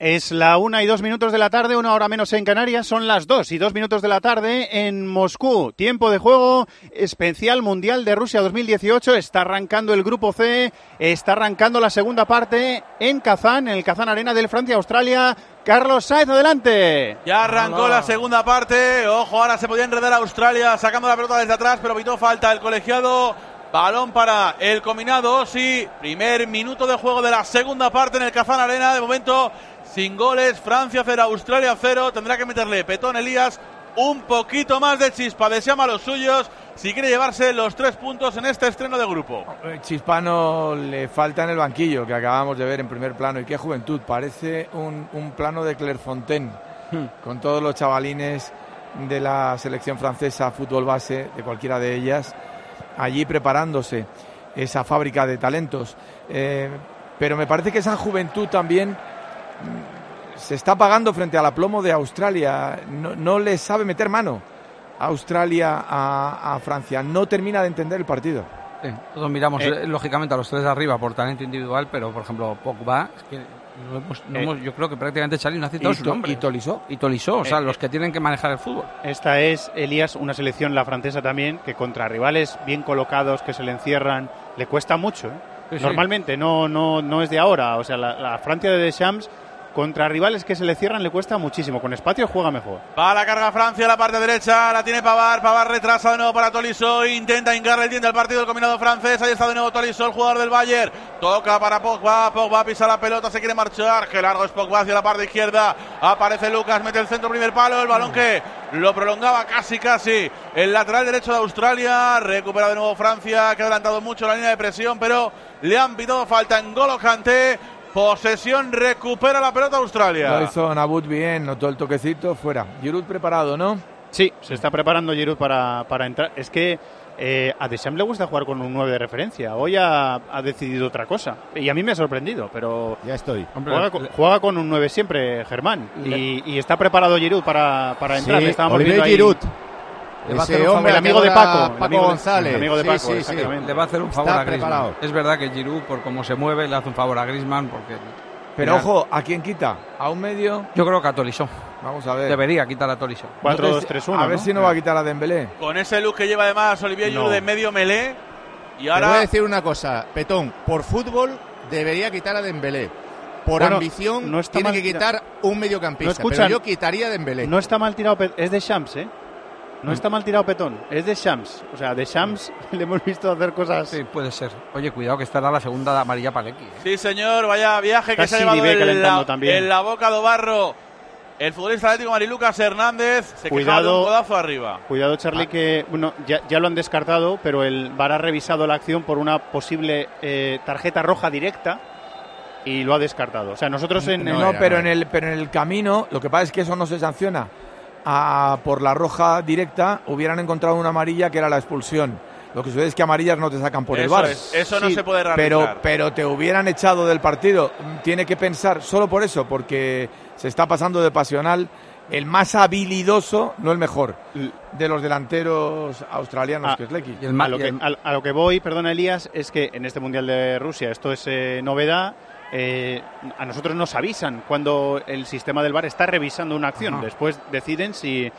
Es la 1:02 de la tarde, 1 hora menos en Canarias, son las 2:02 de la tarde en Moscú. Tiempo de juego especial Mundial de Rusia 2018, está arrancando el grupo C, está arrancando la segunda parte en Kazán, en el Kazán Arena del Francia-Australia. Carlos Sáez, adelante. Ya arrancó la segunda parte, ojo, ahora se podía enredar a Australia sacando la pelota desde atrás, pero pitó falta el colegiado. Balón para el combinado, sí, primer minuto de juego de la segunda parte en el Kazán Arena, de momento sin goles, Francia 0, Australia 0, tendrá que meterle Petón Elías un poquito más de chispa, deseamos a los suyos si quiere llevarse los 3 puntos en este estreno de grupo. Chispano le falta en el banquillo, que acabamos de ver en primer plano, y qué juventud, parece un plano de Clairefontaine, con todos los chavalines de la selección francesa, fútbol base, de cualquiera de ellas, allí preparándose, esa fábrica de talentos, pero me parece que esa juventud también se está pagando frente al aplomo de Australia. No le sabe meter mano a Australia a Francia, no termina de entender el partido. Sí, todos miramos lógicamente a los tres de arriba por talento individual, pero por ejemplo Pogba, es que yo creo que prácticamente Charly no ha citado su nombre. Y Tolisso, o sea, los que tienen que manejar el fútbol. Esta es, Elías, una selección, la francesa también, que contra rivales bien colocados, que se le encierran, le cuesta mucho, ¿eh? Sí, normalmente, sí. No es de ahora, o sea, la Francia de Deschamps contra rivales que se le cierran le cuesta muchísimo, con espacio juega mejor. Va la carga Francia, la parte derecha, la tiene Pavard retrasa de nuevo para Tolisso, intenta hincarle el diente al partido del combinado francés, ahí está de nuevo Tolisso, el jugador del Bayern, toca para Pogba pisa la pelota, se quiere marchar, que largo es Pogba hacia la parte izquierda, aparece Lucas, mete el centro, primer palo, el balón que lo prolongaba casi el lateral derecho de Australia, recupera de nuevo Francia, que ha adelantado mucho la línea de presión, pero le han pitado falta en N'Golo Kanté. Posesión, recupera la pelota Australia. Lo hizo Nabut bien, notó el toquecito, fuera. Giroud preparado, ¿no? Sí, se está preparando Giroud para entrar. Es que a Deschamps le gusta jugar con un 9 de referencia. Hoy ha decidido otra cosa. Y a mí me ha sorprendido, pero ya estoy. Juega con un 9 siempre, Germán. Y está preparado Giroud para entrar. Sí, estábamos viendo ahí. Giroud. El amigo de Paco. Paco González. El amigo de Paco, sí. Le va a hacer un favor a Griezmann. Es verdad que Giroud, por cómo se mueve, le hace un favor a Griezmann porque... Pero ojo, ¿a quién quita? ¿A un medio? Yo creo que a Tolisso. Vamos a ver. Debería quitar a Tolisso. 4-2-3-1. A ver si no va a quitar a Dembélé. Con ese look que lleva además Olivier Giroud de medio melé. Y ahora... Te voy a decir una cosa, Petón. Por fútbol debería quitar a Dembélé. Por ambición tiene que quitar un mediocampista. Pero yo quitaría a Dembélé. No está mal tirado. Es de Shams, ¿eh? No está mal tirado Petón, es de Shams. O sea, de Shams le hemos visto hacer cosas... Sí, puede ser. Oye, cuidado que estará la segunda amarilla para Lecky, ¿eh? Sí, señor, vaya viaje que se ha llevado en la boca de barro el futbolista atlético Marilucas Hernández. Se quejaba de un codazo arriba. Cuidado, Charly, que bueno, ya lo han descartado, pero el VAR ha revisado la acción por una posible tarjeta roja directa y lo ha descartado. O sea, nosotros pero en el camino, lo que pasa es que eso no se sanciona. Por la roja directa hubieran encontrado una amarilla que era la expulsión. Lo que sucede es que amarillas no te sacan por el VAR. Eso no se puede realizar. Pero te hubieran echado del partido. Tiene que pensar solo por eso, porque se está pasando de pasional. El más habilidoso, no el mejor, de los delanteros australianos, que es Lecky. A lo que voy, perdona Elías, es que en este Mundial de Rusia esto es novedad. A nosotros nos avisan cuando el sistema del VAR está revisando una acción. Después deciden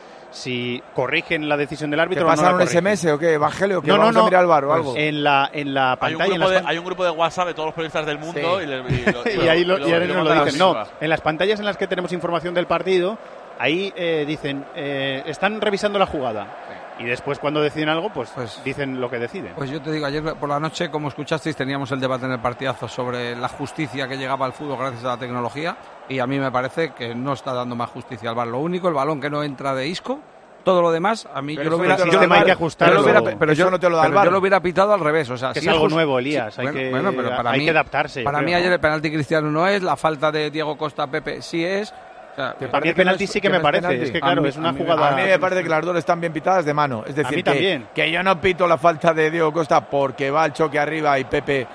si corrigen la decisión del árbitro. ¿Te pasan un SMS o qué, Evangelio? Que vamos a mirar al VAR o algo. En la pantalla. Hay un grupo de WhatsApp de todos los periodistas del mundo y ahí lo dicen. No, en las pantallas en las que tenemos información del partido, ahí dicen, están revisando la jugada. Y después cuando deciden algo, pues dicen lo que deciden. Pues yo te digo, ayer por la noche, como escuchasteis, teníamos el debate en el partidazo sobre la justicia que llegaba al fútbol gracias a la tecnología, y a mí me parece que no está dando más justicia al VAR. Lo único, el balón que no entra de Isco, todo lo demás, a mí pero yo lo hubiera hay que ajustarlo. Pero yo no te lo da el VAR. Yo lo hubiera pitado al revés, o sea, que si es algo nuevo, Elías, hay que adaptarse. Para mí ayer el penalti Cristiano no es, la falta de Diego Costa Pepe sí es. O sea, para mí el penalti sí que me parece. Es que claro, es una jugada. A mí me parece que las dos están bien pitadas de mano. Es decir, que yo no pito la falta de Diego Costa porque va al choque arriba y Pepe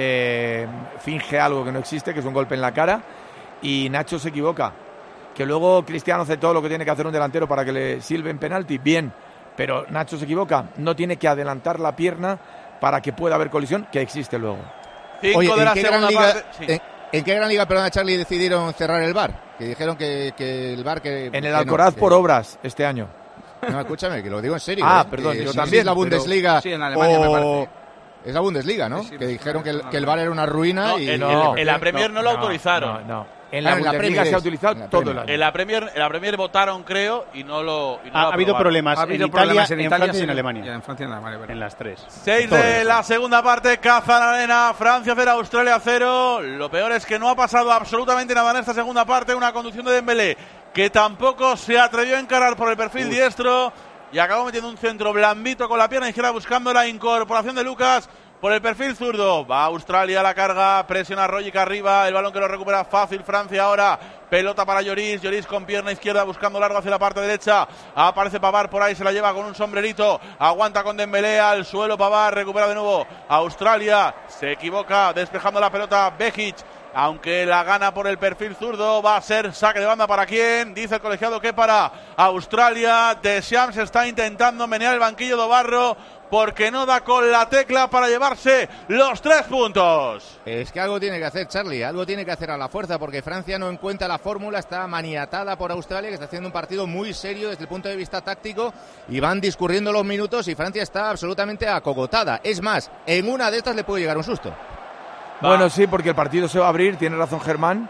finge algo que no existe, que es un golpe en la cara, y Nacho se equivoca. Que luego Cristiano hace todo lo que tiene que hacer un delantero para que le silben penalti, bien, pero Nacho se equivoca. No tiene que adelantar la pierna para que pueda haber colisión, que existe luego. Oye, ¿En qué gran liga, perdona, Charlie, decidieron cerrar el VAR? Que dijeron que el VAR... En el Alcoraz por obras este año. No, escúchame, que lo digo en serio. Perdón, yo si también. Es la Bundesliga sí, en Alemania me parece. Es la Bundesliga, ¿no? Sí, que dijeron que el VAR era una ruina en la Premier no lo autorizaron. No. En la Bundesliga se ha utilizado todo el año. En la Premier votaron, creo, y no lo ha habido problemas en Italia, en Francia y en Alemania. En Francia y en Alemania, en las tres. 6 de la segunda parte, Kazan Arena, Francia 0, Australia 0. Lo peor es que no ha pasado absolutamente nada en esta segunda parte. Una conducción de Dembélé que tampoco se atrevió a encarar por el perfil diestro y acabó metiendo un centro blandito con la pierna izquierda buscando la incorporación de Lucas. Por el perfil zurdo, va Australia a la carga, presiona a Rogic arriba, el balón que lo recupera fácil Francia ahora, pelota para Lloris con pierna izquierda buscando largo hacia la parte derecha, aparece Pavard por ahí, se la lleva con un sombrerito, aguanta con Dembélé al suelo, Pavard recupera de nuevo, Australia se equivoca despejando la pelota, Behic, aunque la gana por el perfil zurdo, va a ser saque de banda para quién, dice el colegiado que para Australia, Deschamps está intentando menear el banquillo de Barro, porque no da con la tecla para llevarse los 3 puntos. Es que algo tiene que hacer, Charlie, algo tiene que hacer a la fuerza, porque Francia no encuentra la fórmula, está maniatada por Australia, que está haciendo un partido muy serio desde el punto de vista táctico, y van discurriendo los minutos y Francia está absolutamente acogotada. Es más, en una de estas le puede llegar un susto. Bueno, sí, porque el partido se va a abrir, tiene razón Germán,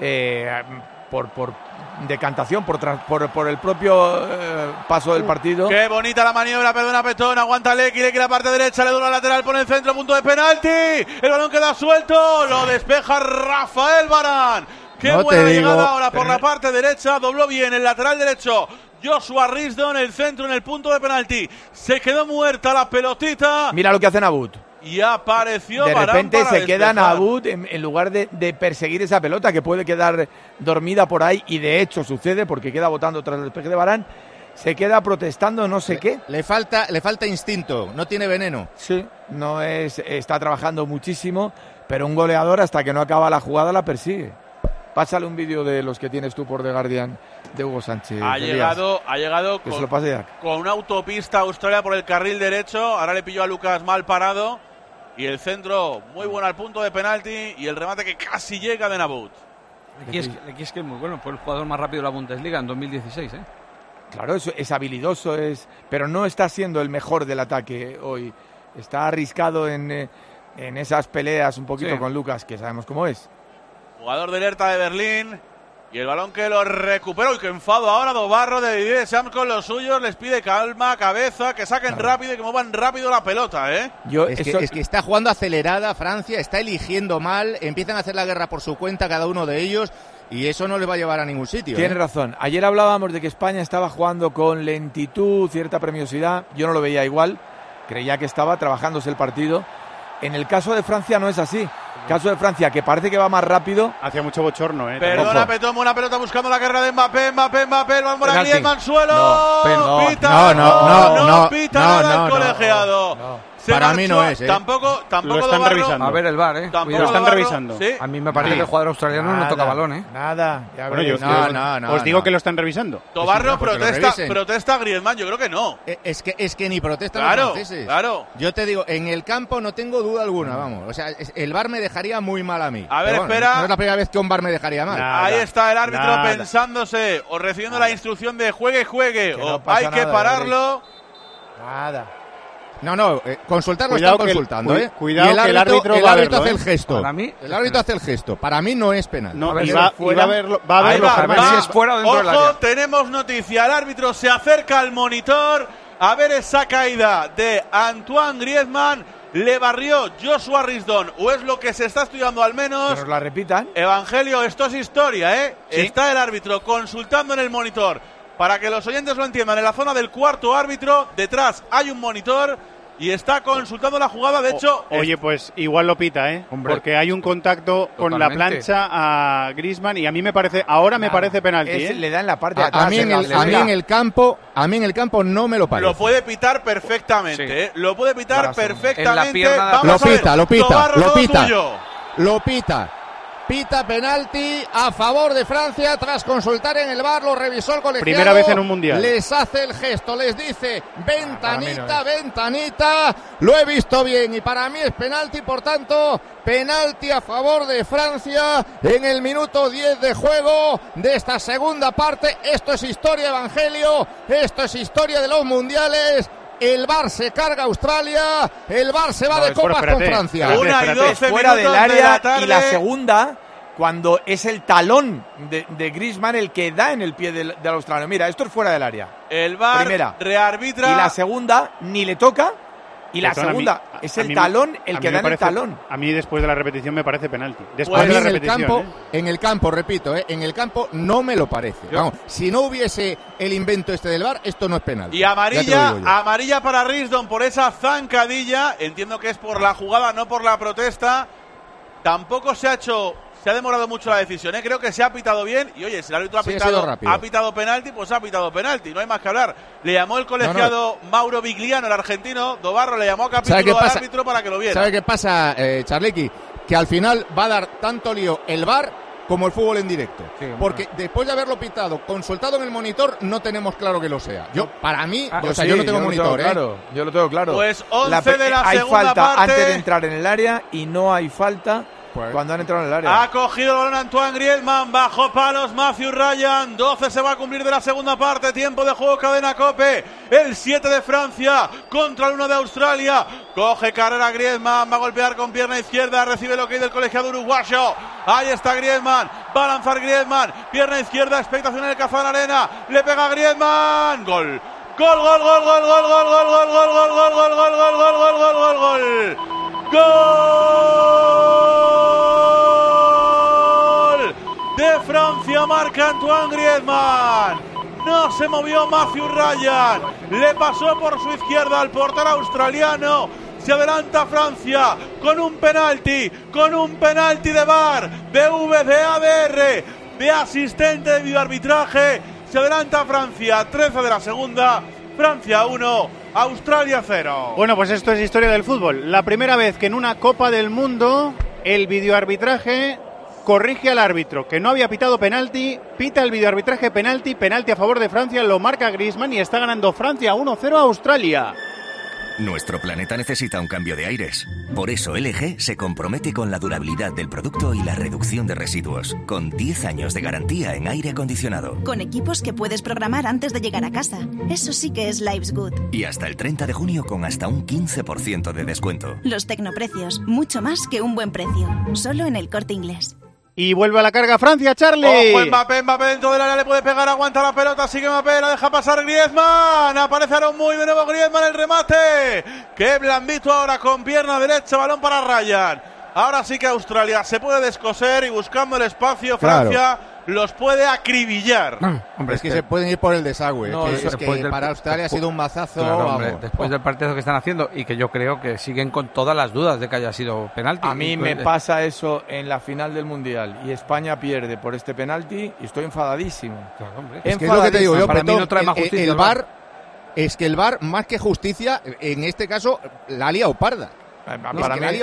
por decantación, por el propio paso del partido. Qué bonita la maniobra, perdona Petón, aguanta Lecky la parte derecha, le dura lateral, pone el centro, punto de penalti, el balón queda suelto, lo despeja Rafael Varane. Qué buena llegada ahora por la parte derecha, dobló bien el lateral derecho Joshua Risdon, el centro en el punto de penalti, se quedó muerta la pelotita. Mira lo que hace Nabut. Y apareció de repente Varane para se queda Nabut en lugar de perseguir esa pelota que puede quedar dormida por ahí, y de hecho sucede porque queda botando tras el despeje de Varane, se queda protestando no sé qué. Le falta instinto, no tiene veneno. Sí, está trabajando muchísimo, pero un goleador hasta que no acaba la jugada la persigue. Pásale un vídeo de los que tienes tú por The Guardian de Hugo Sánchez. Ha llegado con una autopista a Australia por el carril derecho, ahora le pilló a Lucas mal parado. Y el centro muy bueno al punto de penalti y el remate que casi llega de Nabut. Lecky es que es muy bueno, fue el jugador más rápido de la Bundesliga en 2016. Claro, es habilidoso, pero no está siendo el mejor del ataque hoy. Está arriscado en esas peleas un poquito con Lucas, que sabemos cómo es. Jugador del Hertha de Berlín. Y el balón que lo recuperó y que enfado ahora Dobarro de Didier Deschamps con los suyos, les pide calma, cabeza, que saquen rápido y que muevan rápido la pelota, Es que está jugando acelerada Francia, está eligiendo mal, empiezan a hacer la guerra por su cuenta cada uno de ellos y eso no les va a llevar a ningún sitio. Tienes razón, ayer hablábamos de que España estaba jugando con lentitud, cierta premiosidad, yo no lo veía igual, creía que estaba trabajándose el partido. En el caso de Francia no es así. Caso de Francia, que parece que va más rápido. Hacía mucho bochorno, Perdona, Petón, una pelota buscando la carrera de Mbappé, el balón por Griezmann, suelo. No pita nada el colegiado. Para mí no es, Tampoco lo están revisando. A ver el VAR, Lo están revisando. ¿Sí? A mí me parece que el jugador australiano no toca balón, Nada. Os digo que lo están revisando. Tobarro protesta a Griezmann, yo creo que no. Es que ni protestan los franceses. Claro. Yo te digo, en el campo no tengo duda alguna, vamos. O sea, el VAR me dejaría muy mal a mí. A ver, espera. No es la primera vez que un VAR me dejaría mal. Ahí está el árbitro pensándose o recibiendo la instrucción de juegue, o hay que pararlo. Nada. No, consultarlo están consultando, Cuidado, y el árbitro hace el gesto. Para mí, el árbitro hace el gesto. Para mí no es penal. No, va a verlo si es fuera o dentro del área. Ojo, tenemos noticia. El árbitro se acerca al monitor a ver esa caída de Antoine Griezmann. Le barrió Joshua Risdon, o es lo que se está estudiando al menos. Que nos la repitan. Evangelio, esto es historia, ¿Sí? Está el árbitro consultando en el monitor. Para que los oyentes lo entiendan, en la zona del cuarto árbitro, detrás hay un monitor y está consultando la jugada. De hecho, oye, pues igual lo pita, porque hay un contacto con la plancha a Griezmann y a mí me parece, me parece penalti. Le da en la parte de atrás. A mí en el campo no me lo parece. Lo puede pitar perfectamente, Lo puede pitar perfectamente. Lo pita. Pita penalti a favor de Francia tras consultar en el VAR, lo revisó el colegiado. Primera vez en un mundial. Les hace el gesto, les dice ventanita, ventanita. Lo he visto bien y para mí es penalti, por tanto, penalti a favor de Francia en el minuto 10 de juego de esta segunda parte. Esto es historia, Evangelio, esto es historia de los mundiales. El VAR se carga a Australia, el VAR se va de copas con Francia. Una y 12 fuera del minutos área de la y la segunda, cuando es el talón de Griezmann el que da en el pie del australiano. Mira, esto es fuera del área. El VAR Primera. rearbitra. Y la segunda ni le toca. Y la Perdón, segunda es el talón el que da en el talón. A mí después de la repetición me parece penalti. Después Pues de la en el repetición, campo, en el campo, repito, en el campo no me lo parece. Vamos, si no hubiese el invento este del VAR, esto no es penal. Y amarilla para Risdon por esa zancadilla. Entiendo que es por la jugada, no por la protesta. Tampoco se ha demorado mucho la decisión, Creo que se ha pitado bien. Y oye, si el árbitro ha pitado penalti, pues ha pitado penalti. No hay más que hablar. Le llamó el colegiado Mauro Vigliano, el argentino. Dobarro le llamó a capítulo al árbitro para que lo viera. ¿Sabe qué pasa, Charlequi? Que al final va a dar tanto lío el VAR como el fútbol en directo. Sí, porque después de haberlo pitado, consultado en el monitor, no tenemos claro que lo sea. Para mí, yo no tengo monitor. Yo lo tengo claro. Pues 11 de la hay segunda falta parte. Antes de entrar en el área y no hay falta cuando han entrado en el área. Ha cogido el balón Antoine Griezmann, bajo palos Matthew Ryan. 12 se va a cumplir de la segunda parte. Tiempo de juego, cadena COPE. El 7 de Francia contra el 1 de Australia. Coge carrera Griezmann, va a golpear con pierna izquierda. Recibe lo que hay del colegiado uruguayo. Ahí está Griezmann, va a lanzar Griezmann. Pierna izquierda, expectación en el Kazán Arena. Le pega Griezmann. Gol. Gol, gol, gol, gol, gol, gol, gol, gol, gol, gol, gol, gol, gol, gol, gol, gol, gol, gol, gol. ¡Gol! De Francia marca Antoine Griezmann. No se movió Matthew Ryan. Le pasó por su izquierda al portero australiano. Se adelanta Francia con un penalti de VAR, de VAR, de asistente de videoarbitraje. Se adelanta Francia, 13 de la segunda. Francia 1, Australia 0. Bueno, pues esto es historia del fútbol. La primera vez que en una Copa del Mundo el videoarbitraje corrige al árbitro que no había pitado penalti, pita el videoarbitraje penalti a favor de Francia, lo marca Griezmann y está ganando Francia 1-0 a Australia. Nuestro planeta necesita un cambio de aires. Por eso LG se compromete con la durabilidad del producto y la reducción de residuos, con 10 años de garantía en aire acondicionado. Con equipos que puedes programar antes de llegar a casa. Eso sí que es Life's Good. Y hasta el 30 de junio con hasta un 15% de descuento. Los tecnoprecios, mucho más que un buen precio. Solo en El Corte Inglés. Y vuelve a la carga Francia, Charlie. Ojo, Mbappé dentro del área, le puede pegar, aguanta la pelota, sigue Mbappé, la deja pasar Griezmann, aparece Aaron Muy, de nuevo Griezmann, el remate, qué blandito ahora con pierna derecha, balón para Ryan. Ahora sí que Australia se puede descoser y buscando el espacio, Francia los puede acribillar. Hombre, es que se pueden ir por el desagüe. No, es que para Australia ha sido un mazazo. Claro, hombre, después del partido que están haciendo y que yo creo que siguen con todas las dudas de que haya sido penalti. A mí me pasa eso en la final del Mundial y España pierde por este penalti y estoy enfadadísimo. Claro, hombre. Es que es lo que te digo yo, para mí no trae más justicia. El VAR, es que el VAR, más que justicia, en este caso, la ha liado parda. Para mí,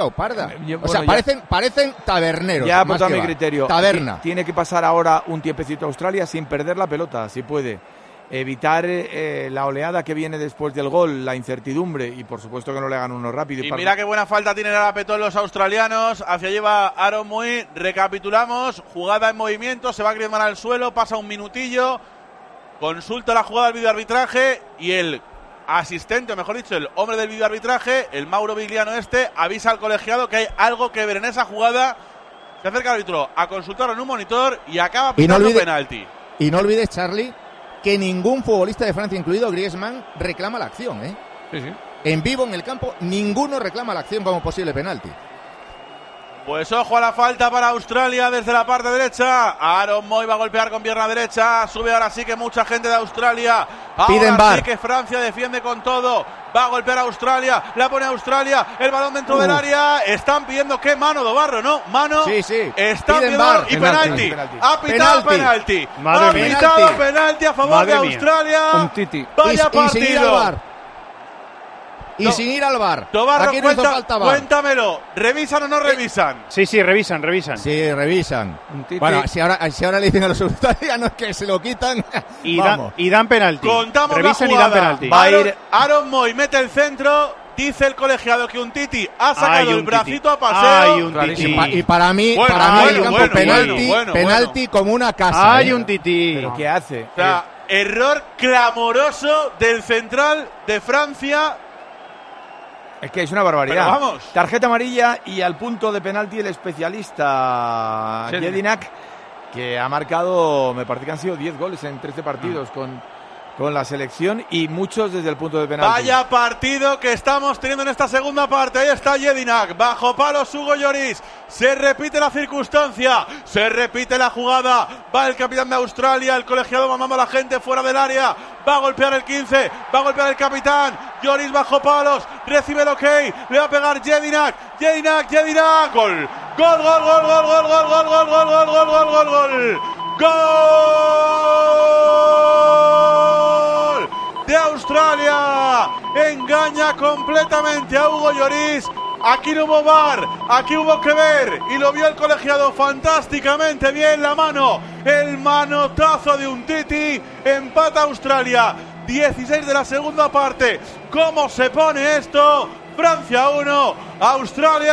parecen taberneros. Ya apunto a mi criterio. Taberna. Tiene que pasar ahora un tiempecito a Australia sin perder la pelota, si puede. Evitar la oleada que viene después del gol, la incertidumbre y por supuesto que no le hagan uno rápido. Y mira qué buena falta tienen a la petón los australianos. Hacia lleva Aaron Muy. Recapitulamos. Jugada en movimiento. Se va Griezmann al suelo. Pasa un minutillo. Consulta la jugada del videoarbitraje y el asistente, o mejor dicho, el hombre del videoarbitraje, el Mauro Vigliano avisa al colegiado que hay algo que ver en esa jugada. Se acerca al árbitro a consultarlo en un monitor y acaba pitando penalti. Y no olvides, Charlie, que ningún futbolista de Francia, incluido Griezmann, reclama la acción. Sí. En vivo, en el campo, ninguno reclama la acción como posible penalti. Pues ojo a la falta para Australia desde la parte derecha. Aaron Muy va a golpear con pierna derecha. Sube ahora sí que mucha gente de Australia. Piden ahora VAR. Sí que Francia defiende con todo. Va a golpear a Australia. La pone Australia. El balón dentro del área. Están pidiendo que mano, Dobarro, ¿no? Mano. Sí. Están Piden pidiendo VAR. y penalti. Ha pitado penalti. Madre mía. Ha pitado penalti a favor de Australia. Un titi. Vaya Y seguir al partido. VAR. y sin ir al VAR. Tobarro, Aquí no hizo falta VAR. Cuéntamelo. ¿Revisan o no revisan? Sí, revisan. Sí, revisan. Bueno, si ahora le dicen a los australianos que se lo quitan, y dan penalti. Contamos revisan la y dan jugada. penalti. Aaron Moy mete el centro. Dice el colegiado que un Titi ha sacado el bracito a paseo. Y para mí, penalti como una casa. Hay un Titi. ¿Pero qué hace? O sea, error clamoroso del central de Francia. Es que es una barbaridad. Pero vamos. Tarjeta amarilla y al punto de penalti el especialista Jedinak, que ha marcado, me parece que han sido 10 goles en 13 partidos con la selección y muchos desde el punto de penalti. Vaya partido que estamos teniendo en esta segunda parte. Ahí está Jedinak, bajo palos Hugo Lloris. Se repite la circunstancia, se repite la jugada. Va el capitán de Australia, el colegiado mamando a la gente fuera del área. Va a golpear el 15, va a golpear el capitán. Lloris bajo palos, recibe el ok, le va a pegar Jedinak. Gol. Gol. De Australia, engaña completamente a Hugo Lloris. Aquí no hubo VAR, aquí hubo que ver y lo vio el colegiado fantásticamente bien. La mano, el manotazo de un Titi, empata Australia, 16 de la segunda parte. ¿Cómo se pone esto? Francia 1, Australia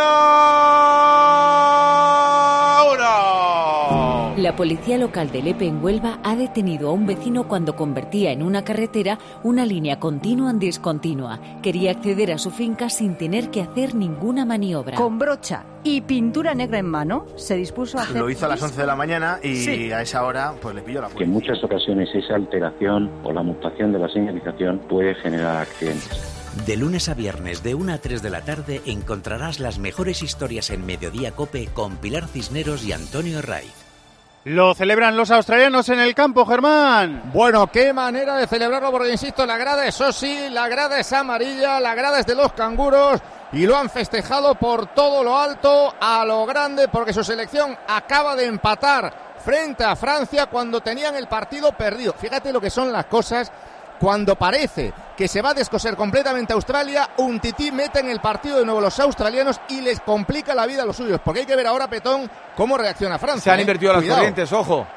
1. La policía local de Lepe en Huelva ha detenido a un vecino cuando convertía en una carretera una línea continua en discontinua. Quería acceder a su finca sin tener que hacer ninguna maniobra. Con brocha y pintura negra en mano, se dispuso a hacer... Lo hizo a las 11 de la mañana y a esa hora pues le pilló la policía. Que en muchas ocasiones esa alteración o la mutación de la señalización puede generar accidentes. De lunes a viernes de 1 a 3 de la tarde encontrarás las mejores historias en Mediodía COPE con Pilar Cisneros y Antonio Raiz. Lo celebran los australianos en el campo, Germán. Bueno, qué manera de celebrarlo, porque insisto, la grada es Ossi, la grada es amarilla, la grada es de los canguros y lo han festejado por todo lo alto, a lo grande, porque su selección acaba de empatar frente a Francia cuando tenían el partido perdido. Fíjate lo que son las cosas. Cuando parece que se va a descoser completamente Australia, un tití mete en el partido de nuevo los australianos y les complica la vida a los suyos. Porque hay que ver ahora, Petón, cómo reacciona Francia. Se han invertido las corrientes, ojo.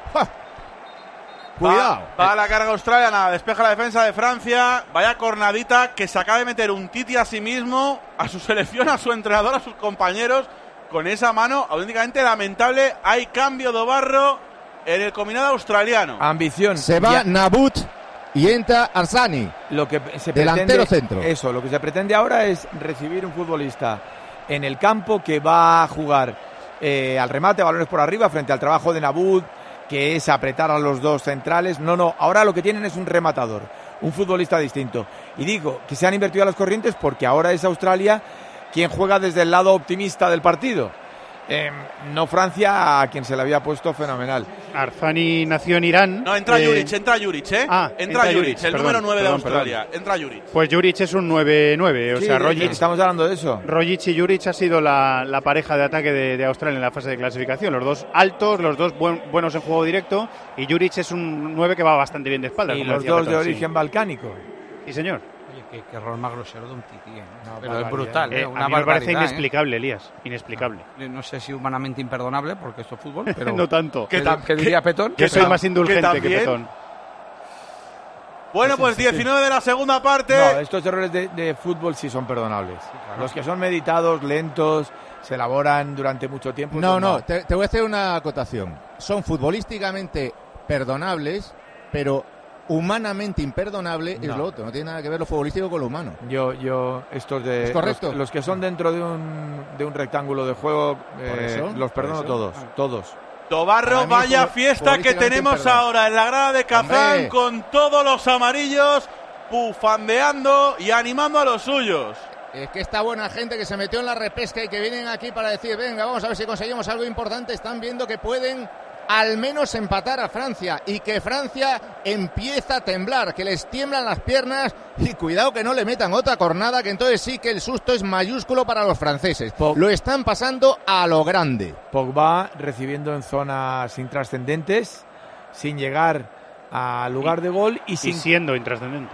Cuidado. Va a la carga australiana, despeja la defensa de Francia. Vaya cornadita que se acaba de meter un Titi a sí mismo, a su selección, a su entrenador, a sus compañeros, con esa mano auténticamente lamentable. Hay cambio de barro en el combinado australiano. Ambición. Se va Nabut y entra Arzani, lo que se delantero pretende, centro. Eso, lo que se pretende ahora es recibir un futbolista en el campo que va a jugar al remate, balones por arriba, frente al trabajo de Nabut, que es apretar a los dos centrales. No, ahora lo que tienen es un rematador, un futbolista distinto. Y digo que se han invertido las corrientes porque ahora es Australia quien juega desde el lado optimista del partido. No Francia, a quien se le había puesto fenomenal. Arzani nació en Irán. No, entra Juric, entra Juric, entra Juric, el número 9 de Australia. Entra Juric. Pues Juric es un 9-9, o sea, Rogic. Estamos hablando de eso. Rogic y Juric ha sido la pareja de ataque de Australia en la fase de clasificación. Los dos altos, los dos buenos en juego directo, y Juric es un 9 que va bastante bien de espaldas. Y los dos de origen balcánico. Sí, señor. Qué error más grosero de un tití. Pero es brutal. A mí me parece inexplicable, Elías. Inexplicable. No sé si humanamente imperdonable, porque esto es fútbol, pero... No tanto. ¿Qué diría Petón? Yo soy más indulgente que Petón. Bueno, pues 19 de la segunda parte. No, estos errores de fútbol sí son perdonables. Sí, claro. Los que son meditados, lentos, se elaboran durante mucho tiempo. No, te voy a hacer una acotación. Son futbolísticamente perdonables, pero humanamente imperdonable es lo otro. No tiene nada que ver lo futbolístico con lo humano. Estos de... ¿Es correcto? Los que son dentro de un rectángulo de juego, los perdono todos. Tobarro, vaya fiesta que tenemos ahora en la grada de Kazán, con todos los amarillos bufandeando y animando a los suyos. Es que esta buena gente que se metió en la repesca y que vienen aquí para decir, venga, vamos a ver si conseguimos algo importante, están viendo que pueden al menos empatar a Francia y que Francia empieza a temblar, que les tiemblan las piernas y cuidado que no le metan otra cornada, que entonces sí que el susto es mayúsculo para los franceses. Lo están pasando a lo grande. Pogba recibiendo en zonas intrascendentes, sin llegar al lugar de gol y siendo intrascendente.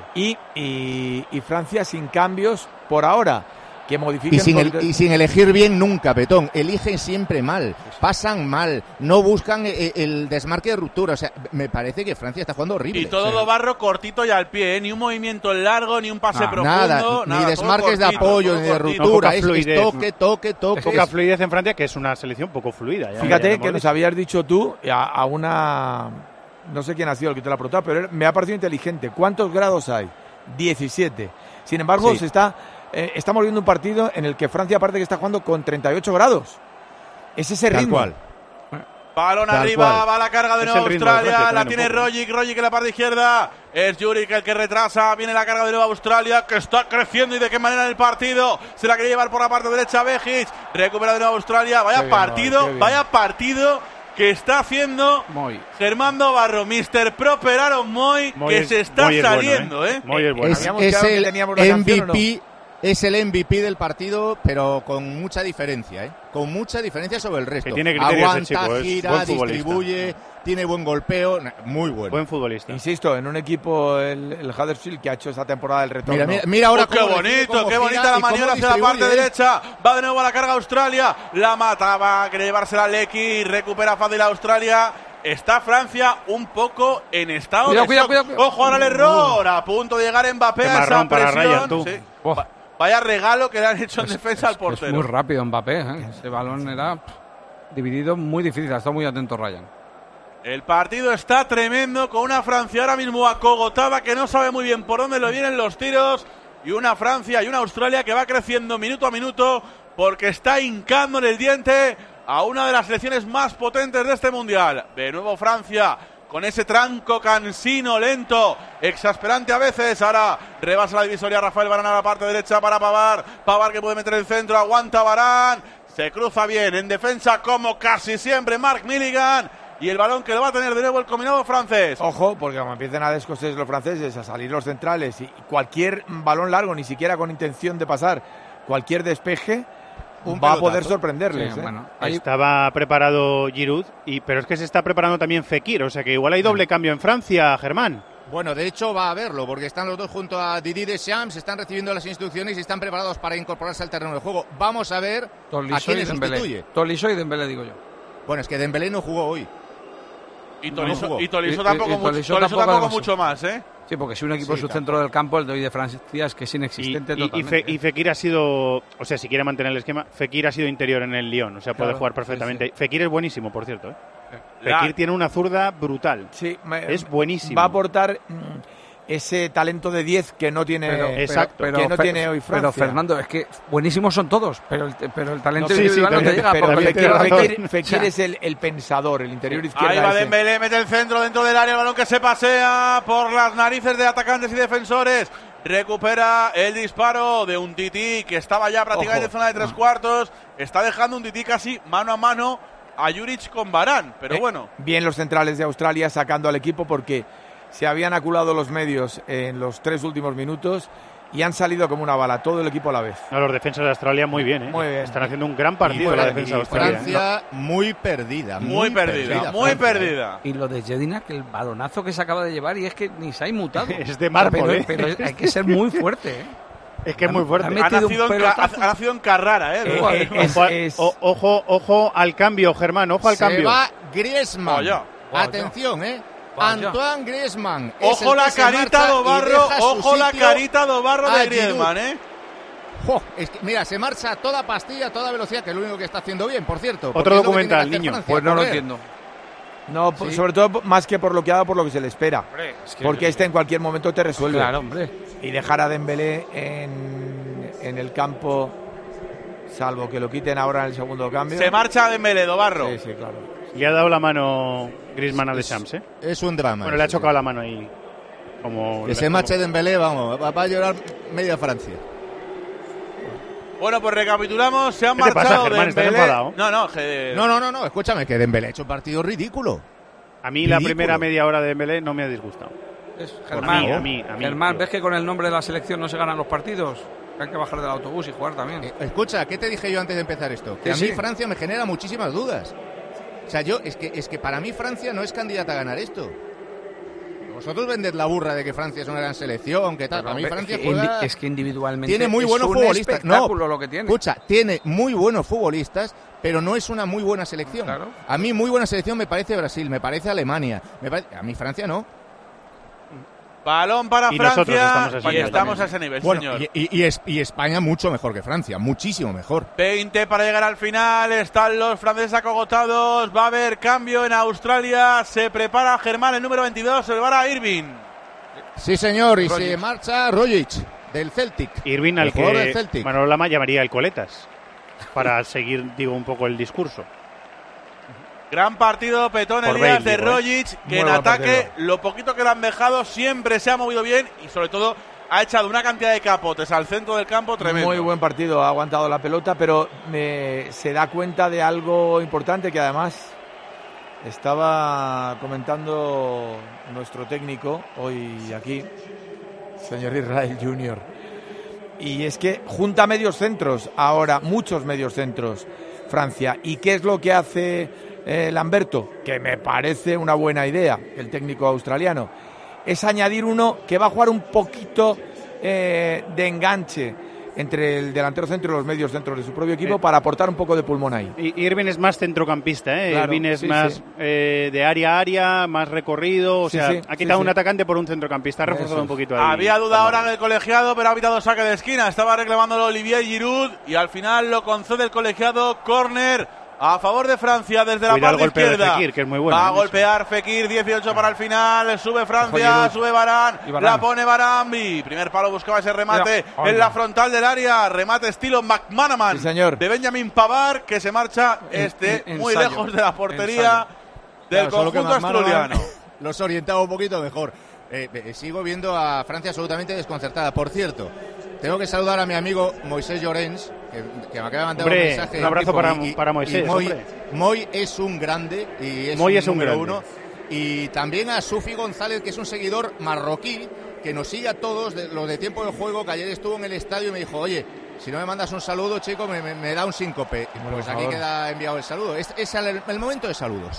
Y Francia sin cambios por ahora. Que modifiquen y sin elegir bien nunca, Petón. Eligen siempre mal, pasan mal, no buscan el desmarque de ruptura. O sea, me parece que Francia está jugando horrible. Y todo Dobarro cortito y al pie, ni un movimiento largo, ni un pase profundo. Nada, ni desmarques de apoyo, ni de ruptura. Es toque. Poca fluidez en Francia, que es una selección poco fluida. Fíjate que nos habías dicho tú a una... No sé quién ha sido el que te la ha preguntado, pero me ha parecido inteligente. ¿Cuántos grados hay? 17. Sin embargo, estamos viendo un partido en el que Francia parece que está jugando con 38 grados. Es ese ritmo. Tal cual. Balón arriba, va la carga de nuevo Australia, la tiene Rogic en la parte izquierda, es Juric el que retrasa, viene la carga de nuevo Australia, que está creciendo y de qué manera en el partido, se la quiere llevar por la parte derecha Bejic, recupera de nuevo Australia, vaya partido que está haciendo Germán Dobarro, Mr. Proper Aaron Moy, que se está saliendo, Moy es bueno. Es el MVP. Es el MVP del partido, pero con mucha diferencia, Con mucha diferencia sobre el resto. Que tiene criterios, aguanta, gira, distribuye, tiene buen golpeo, muy bueno. Buen futbolista. Insisto, en un equipo, el Huddersfield, que ha hecho esta temporada del retorno. Mira ahora qué bonita la maniobra hacia la parte derecha. Va de nuevo a la carga Australia. La mataba, quiere llevársela a Lecky, recupera fácil a Australia. Está Francia un poco en estado de shock. Cuidado. Ojo ahora el error. A punto de llegar Mbappé a esa presión. Vaya regalo que le han hecho en defensa al portero. Es muy rápido Mbappé, Ese balón era dividido, muy difícil. Ha estado muy atento Ryan. El partido está tremendo, con una Francia ahora mismo acogotada, que no sabe muy bien por dónde le vienen los tiros, y una Francia y una Australia que va creciendo minuto a minuto, porque está hincándole el diente a una de las selecciones más potentes de este Mundial. De nuevo Francia, con ese tranco cansino, lento, exasperante a veces. Ahora rebasa la divisoria Rafael Varane a la parte derecha para Pavard. Pavard que puede meter el centro, aguanta Varane. Se cruza bien en defensa, como casi siempre, Mark Milligan. Y el balón que lo va a tener de nuevo el combinado francés. Ojo, porque como empiecen a descoserse los franceses, a salir los centrales, y cualquier balón largo, ni siquiera con intención de pasar, cualquier despeje, va a poder sorprenderles. Sí, bueno, ahí estaba preparado Giroud, pero es que se está preparando también Fekir, o sea que igual hay doble cambio en Francia, Germán. Bueno, de hecho va a haberlo, porque están los dos junto a Didier Deschamps, están recibiendo las instrucciones y están preparados para incorporarse al terreno de juego. Vamos a ver a quién les sustituye. Tolisso y Dembélé, digo yo. Bueno, es que Dembélé no jugó hoy. Y Tolisso tampoco mucho más, Sí, porque si un equipo es su centro del campo, el de hoy de Francia es que es inexistente totalmente. Y Fekir ha sido, o sea, si quiere mantener el esquema, Fekir ha sido interior en el Lyon, o sea, puede jugar perfectamente. Sí. Fekir es buenísimo, por cierto. Fekir tiene una zurda brutal. Sí, es buenísimo. Va a aportar ese talento de 10 que no tiene, que no tiene hoy Francia. Pero Fernando, es que buenísimos son todos, pero el talento individual no te llega. Pero Fekir es el pensador, el interior izquierdo. Ahí va Dembélé, mete el centro dentro del área, el balón que se pasea por las narices de atacantes y defensores. Recupera el disparo de un Tití que estaba ya prácticamente en zona de tres cuartos. Está dejando un Tití casi mano a mano a Juric con Varane, pero bueno. Bien los centrales de Australia sacando al equipo, porque se habían aculado los medios en los 3 últimos minutos y han salido como una bala, todo el equipo a la vez. No, los defensas de Australia muy bien, Muy bien. Están haciendo un gran partido la defensa de Australia. Francia muy perdida. Y lo de Jedina, que el balonazo que se acaba de llevar, y es que ni se ha inmutado. Es de mármol, pero hay que ser muy fuerte, Es que es muy fuerte. Ha nacido en Carrara, Ojo al cambio, Germán, ojo al cambio. Se va Griezmann. Atención, Antoine Griezmann. Ojo la carita Dobarro de Griezmann, es que, mira, se marcha a toda pastilla, a toda velocidad, que es lo único que está haciendo bien, por cierto. Otro documental, niño. Francia, pues no lo entiendo. No, ¿sí? Sobre todo más que por lo que ha dado, por lo que se le espera. Hombre, porque en cualquier momento te resuelve. Claro, hombre. Y dejar a Dembélé en el campo, salvo que lo quiten ahora en el segundo cambio. Se marcha Dembélé, Dobarro. Sí, claro. Le ha dado la mano Griezmann a Deschamps, Es un drama. Bueno, le ha chocado la mano ahí. Que se marche Dembélé, vamos, va a llorar media Francia. Bueno, pues recapitulamos, se han marchado pasa, Germán? Dembélé. ¿Estás enfadado? No, escúchame, que Dembélé ha hecho un partido ridículo. A mí la primera media hora de Dembélé no me ha disgustado. Germán, a mí, Germán, ¿ves que con el nombre de la selección no se ganan los partidos? Hay que bajar del autobús y jugar también. Escucha, ¿qué te dije yo antes de empezar esto? Que a mí Francia me genera muchísimas dudas. O sea, es que para mí Francia no es candidata a ganar esto. Vosotros vended la burra de que Francia es una gran selección, que tal. Pero, a mí Francia es que individualmente tiene muy buenos futbolistas. No, lo que tiene. Escucha, tiene muy buenos futbolistas, pero no es una muy buena selección. Claro. A mí muy buena selección me parece Brasil, me parece Alemania, a mí Francia no. Balón para Y Francia nosotros estamos a ese nivel, Bueno, señor. y España mucho mejor que Francia, muchísimo mejor. 20 para llegar al final, están los franceses acogotados, va a haber cambio en Australia, se prepara Germán, el número 22, el va a Irving. Sí, señor, y Rogic. se marcha Rogic, del Celtic. Irving, al el jugador que del Celtic. Manolo Lama llamaría el coletas, para seguir, digo, un poco el discurso. Gran partido, Petón Por Elías Bale, de digo, Rogic, que Muy en buen ataque, partido. lo poquito que le han dejado, siempre se ha movido bien y sobre todo ha echado una cantidad de capotes al centro del campo tremendo. Muy buen partido, ha aguantado la pelota, pero se da cuenta de algo importante que además estaba comentando nuestro técnico hoy aquí, señor Israel Junior. Y es que junta medios centros, ahora muchos medios centros, Francia. ¿Y qué es lo que hace Lamberto? Que me parece una buena idea, el técnico australiano. Es añadir uno que va a jugar un poquito de enganche entre el delantero centro y los medios centros de su propio equipo para aportar un poco de pulmón ahí. Irving es más centrocampista, Claro, Irving es sí, más sí. de área a área, más recorrido, o Sí, sea, sí, ha quitado sí, un sí. atacante por un centrocampista, ha reforzado Eso un es. poquito ahí. Había duda ahora en el colegiado, pero ha evitado saque de esquina. Estaba reclamándolo Olivier Giroud y al final lo concede el colegiado. Córner a favor de Francia desde la Cuidado el parte golpeo de izquierda. Fekir, que es muy bueno, Va a ¿eh? golpear Fekir, 18 para el final. Sube Francia, Giroud. sube Varane, Y Varane. la pone Varane. Primer palo buscaba ese remate Mira, en la frontal del área. Remate estilo McManaman Sí, señor. de Benjamin Pavard, que se marcha muy ensayo. lejos de la portería Ensayo. del Claro, solo que conjunto McManaman asturiano. los orientaba un poquito mejor. Sigo viendo a Francia absolutamente desconcertada. Por cierto, tengo que saludar a mi amigo Moisés Llorens, que me acaba de mandar Hombre, un mensaje. un abrazo tipo, para Moisés, y Moy, hombre. Moy es un grande y es Moy un es un número grande. uno. Y también a Sufi González, que es un seguidor marroquí, que nos sigue a todos, los de Tiempo de Juego, que ayer estuvo en el estadio y me dijo, oye, si no me mandas un saludo, chico, me da un síncope. Y pues aquí queda enviado el saludo. Es el momento de saludos.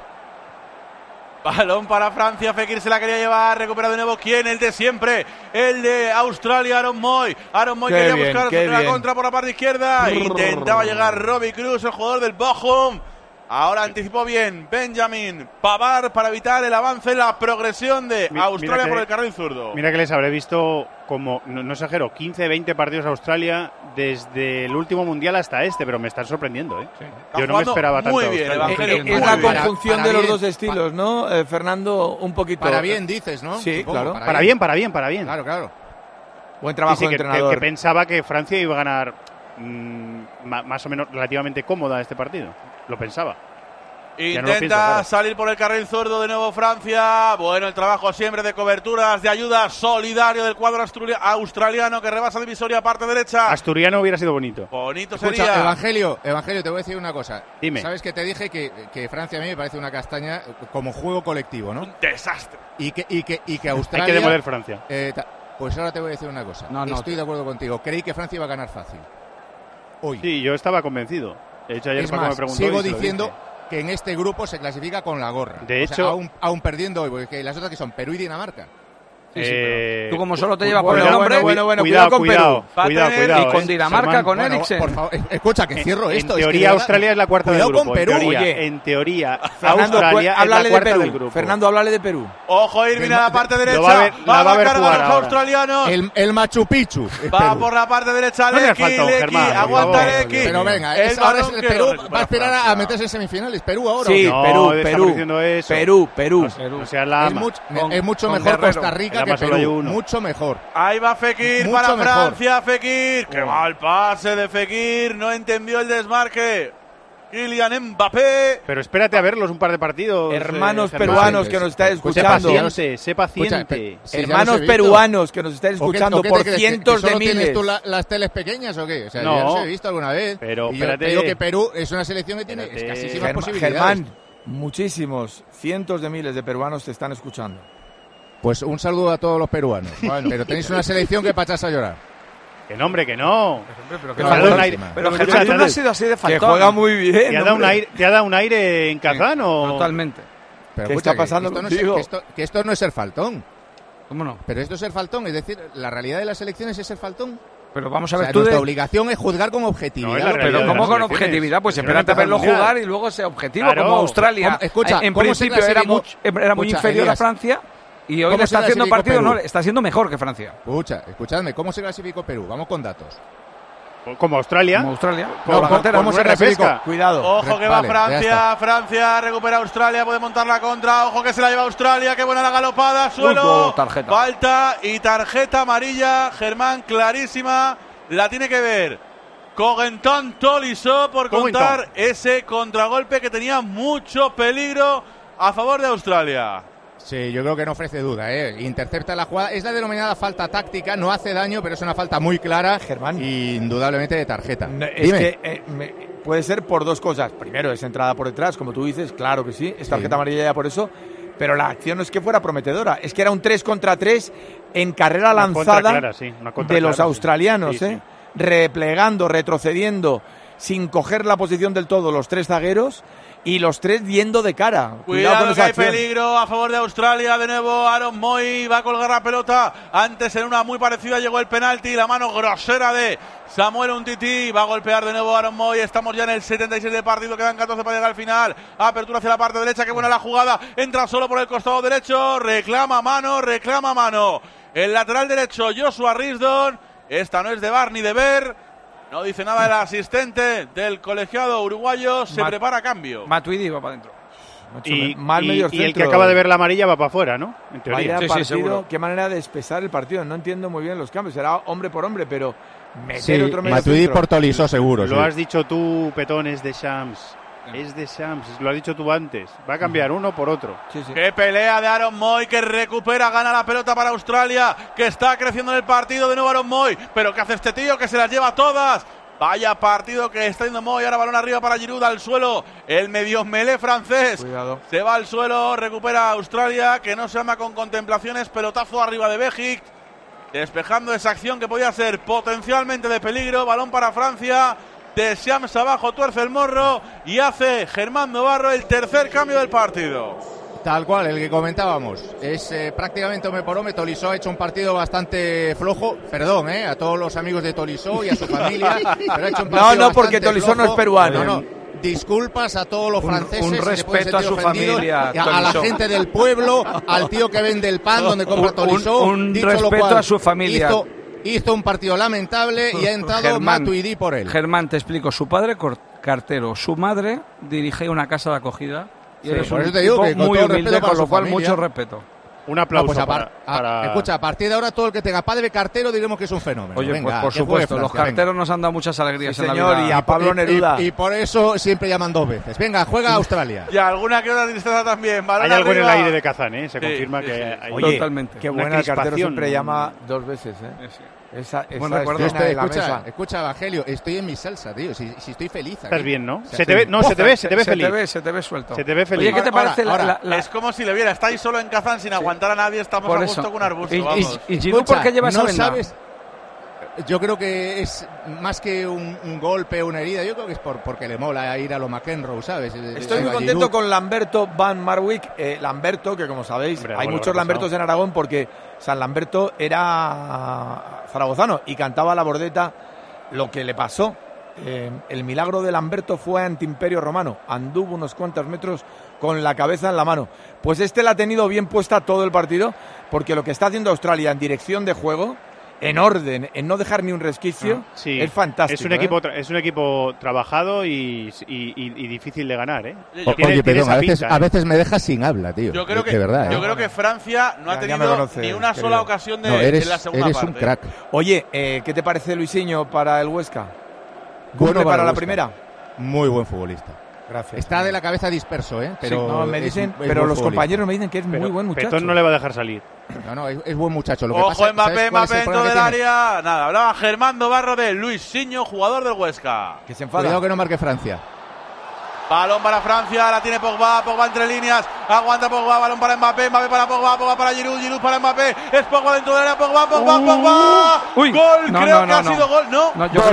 Balón para Francia, Fekir se la quería llevar, recupera de nuevo, ¿quién? El de siempre, el de Australia, Aaron Moy. Aaron Moy Qué quería bien, buscar qué la bien. contra por la parte izquierda, intentaba llegar Robbie Cruz, el jugador del Bochum. Ahora anticipó bien Benjamin Pavard para evitar el avance, la progresión de Australia mira que- por el carril zurdo. Mira que les habré visto como, no exagero, 15, 20 partidos a Australia desde el último mundial hasta este, pero me están sorprendiendo, ¿eh? Yo no me jugando esperaba tanto. muy a bien, Australia. Evangelio. Es Muy la bien. conjunción Para de los bien, dos estilos, ¿no? Fernando, un poquito. Para bien, dices, ¿no? Sí, Supongo, claro. Para bien, para bien, para bien. Claro, claro. Buen trabajo Sí, sí, de que entrenador. pensaba que Francia iba a ganar más o menos relativamente cómoda este partido. Lo pensaba. Ya no lo Intenta pienso, claro. salir por el carril zurdo de nuevo Francia. Bueno, el trabajo siempre de coberturas, de ayuda, solidario del cuadro australiano que rebasa divisoria parte derecha. Asturiano hubiera sido bonito. Bonito Escucha, sería. Evangelio, te voy a decir una cosa. Dime. Sabes que te dije que Francia a mí me parece una castaña como juego colectivo, ¿no? Desastre. Y que Hay Australia... que demoler Francia. Pues ahora te voy a decir una cosa. No, Estoy de acuerdo contigo. Creí que Francia iba a ganar fácil. Hoy. Sí, yo estaba convencido. De hecho, ayer Es Paco más, me preguntó sigo y se lo diciendo dije. que en este grupo se clasifica con la gorra. De O sea, hecho- aún perdiendo hoy, porque las otras que son Perú y Dinamarca. Tú como solo te llevas por el bueno, nombre, bueno, cuidado con Perú. Va a tener- cuidado. y con Dinamarca, Germán. con Bueno, Eriksen. por favor, escucha, que cierro En esto. es que teoría de verdad, Australia es la cuarta del cuidado grupo. con Perú. En teoría, Oye, en teoría Fernando, Australia es la háblale de cuarta del Perú. grupo. Fernando, háblale de Perú. Ojo, Irving a la parte derecha. Lo va a ver- va la va a a ver cargar jugar a los ahora. australianos. el Machu Picchu. es Va Perú. por la parte derecha No le Lecky, falta un Lecky, Germán, por aguanta favor. Lecky. Pero venga, El ahora es balón el que Perú lo va a recupera esperar a Francia. meterse en semifinales. ¿Perú ahora? Sí, ¿o no? No, Perú, estamos diciendo eso. Perú. O sea, la Es, es mucho con mejor Guerrero. Costa Rica En la que más solo hay Perú. uno. Mucho mejor. Ahí va Fekir Mucho para mejor. Francia, Fekir. Qué mal pase de Fekir, no entendió el desmarque. Kylian Mbappé. Pero espérate a verlos un par de partidos. Hermanos Germán. peruanos que nos estáis Sé escuchando. paciente, sé paciente. Escucha, sí, ya Hermanos los he visto. peruanos que nos estáis ¿O qué- escuchando o qué te por crees, cientos que de solo miles. ¿Tienes tú las teles pequeñas o qué? O sea, No. ya los he visto alguna vez. Pero y yo espérate. te digo que Perú es una selección que tiene Espérate. escasísimas posibilidades. Germán, muchísimos, cientos de miles de peruanos te están escuchando. Pues un saludo a todos los peruanos. Pero tenéis una selección que pachas a llorar. Que no, hombre, que no. Pero Te ha dado un aire- Pero escucha, Germán, tú te no ha- has sido así de Que faltón. juega muy bien. ¿Te ha dado un hombre. aire, te ha dado un aire en Kazán o...? Totalmente. Pero ¿Qué escucha, está pasando contigo? que esto no es ser faltón. ¿Cómo no? Pero esto es ser faltón, es decir, la realidad de las elecciones es ser faltón. Pero vamos a ver, nuestra obligación es juzgar con objetividad. Pero ¿cómo con objetividad? Pues espérate a verlo jugar y luego sea objetivo, claro. Como Australia. En principio era muy inferior a Francia y hoy le está haciendo partido, no, está siendo mejor que Francia. Escuchadme, ¿cómo se clasificó Perú? Vamos con datos. Como Australia. ¿Cómo se clasificó? Cuidado. Ojo que va Francia. Francia recupera a Australia. Puede montar la contra. Ojo que se la lleva Australia. Qué buena la galopada. Suelo. Tarjeta. Falta y tarjeta amarilla. Germán, clarísima. La tiene que ver Cogenton Tolisso por contar ese contragolpe que tenía mucho peligro a favor de Australia. Sí, yo creo que no ofrece duda, intercepta la jugada, es la denominada falta táctica, no hace daño, pero es una falta muy clara, Germán, y indudablemente de tarjeta. Es que puede ser por dos cosas. Primero, es entrada por detrás, como tú dices, claro que sí, es tarjeta amarilla ya por eso, pero la acción no es que fuera prometedora, es que era un 3 contra 3 en carrera lanzada de los australianos, sí. Replegando, retrocediendo, sin coger la posición del todo los tres zagueros, y los tres yendo de cara. Cuidado con que esa hay acción. Peligro a favor de Australia. De nuevo Aaron Moy va a colgar la pelota. Antes en una muy parecida llegó el penalti. La mano grosera de Samuel Umtiti. Va a golpear de nuevo Aaron Moy. Estamos ya en el 76 del partido. Quedan 14 para llegar al final. Apertura hacia la parte derecha. Qué buena la jugada. Entra solo por el costado derecho. Reclama mano. El lateral derecho Joshua Risdon. Esta no es de bar ni de ver. No dice nada el asistente del colegiado uruguayo. Se prepara a cambio. Matuidi va para adentro. Y el que acaba de ver la amarilla va para afuera, ¿no? En teoría. Sí, seguro. Qué manera de espesar el partido. No entiendo muy bien los cambios. Será hombre por hombre, pero meter otro medio Matuidi por Tolisso seguro. Lo has dicho tú, Petón, es de Shams. Es de Shams, lo has dicho tú antes. Va a cambiar uno por otro. Sí. Qué pelea de Aaron Moy, que recupera, gana la pelota para Australia, que está creciendo en el partido. De nuevo Aaron Moy, pero ¿qué hace este tío? Que se las lleva todas. Vaya partido que está yendo Moy. Ahora balón arriba para Giroud, al suelo. El medio melé francés. Cuidado. Se va al suelo, recupera Australia, que no se llama con contemplaciones. Pelotazo arriba de Bejic, despejando esa acción que podía ser potencialmente de peligro. Balón para Francia. De Shams abajo, tuerce el morro y hace Germán Navarro el tercer cambio del partido. Tal cual, el que comentábamos. Es prácticamente hombre por hombre. Tolisso ha hecho un partido bastante flojo. Perdón, a todos los amigos de Tolisso y a su familia. Pero ha hecho un partido porque Tolisso no es peruano. No. Disculpas a todos los franceses. Un respeto a su familia. A la gente del pueblo, al tío que vende el pan donde compra Tolisso. Un respeto a su familia. Hizo un partido lamentable y ha entrado Matuidi por él. Germán, te explico. Su padre cartero, su madre dirigía una casa de acogida. Y eres por un eso te digo que con muy todo humilde, respeto para con lo su cual familia. mucho respeto. Un aplauso para... Escucha, a partir de ahora todo el que tenga padre cartero diremos que es un fenómeno. Oye, venga, pues por supuesto, los carteros nos han dado muchas alegrías en la vida. Y a Pablo Neruda. Y por eso siempre llaman dos veces. Venga, juega Australia. Y alguna que otra tristeza también. Balón hay algo arriba. en el aire de Kazán, Se confirma que hay. Oye, totalmente. Qué buena, el cartero siempre llama dos veces, Esa Escucha, Evangelio, estoy en mi salsa, tío. Si estoy feliz aquí. Estás bien, ¿no? O sea, se te ve feliz. Se te ve suelto. Se te ve feliz. Oye, ¿qué te parece Es como si le viera, estáis solo en Kazán sin aguantar a nadie, estamos a gusto con un arbusto, vamos. ¿Y Giroud por qué lleva esa venda? ¿Sabes? Yo creo que es más que un golpe o una herida, yo creo que es porque le mola ir a lo McEnroe, ¿sabes? Estoy muy contento con Lamberto Van Marwijk. Lamberto, que como sabéis, hay muchos Lambertos en Aragón porque San Lamberto era zaragozano y cantaba la bordeta lo que le pasó. El milagro de Lamberto fue ante Imperio Romano. Anduvo unos cuantos metros con la cabeza en la mano. Pues este la ha tenido bien puesta todo el partido porque lo que está haciendo Australia en dirección de juego, en orden, en no dejar ni un resquicio, es fantástico. Es un equipo trabajado y difícil de ganar, Oye, perdón, a veces me dejas sin habla, tío. Yo creo que, de verdad, yo creo que Francia no ha tenido ni una sola ocasión en la segunda parte. Eres un crack. Oye, ¿qué te parece Luisinho para el Huesca? ¿Bueno para la primera? Muy buen futbolista. Gracias. Está de la cabeza disperso, pero me dicen, pero los compañeros me dicen que es muy buen muchacho. Petón no le va a dejar salir. No, es buen muchacho. Lo Ojo, que pasa, Mbappé dentro del área. Nada, hablaba Germán Navarro de Luisinho, jugador del Huesca. Que se enfada. Cuidado que no marque Francia. Balón para Francia, la tiene Pogba entre líneas, aguanta Pogba, balón para Mbappé para Pogba para Giroud para Mbappé, es Pogba dentro del área, Pogba. Uy, gol, creo que ha sido gol, ¿no?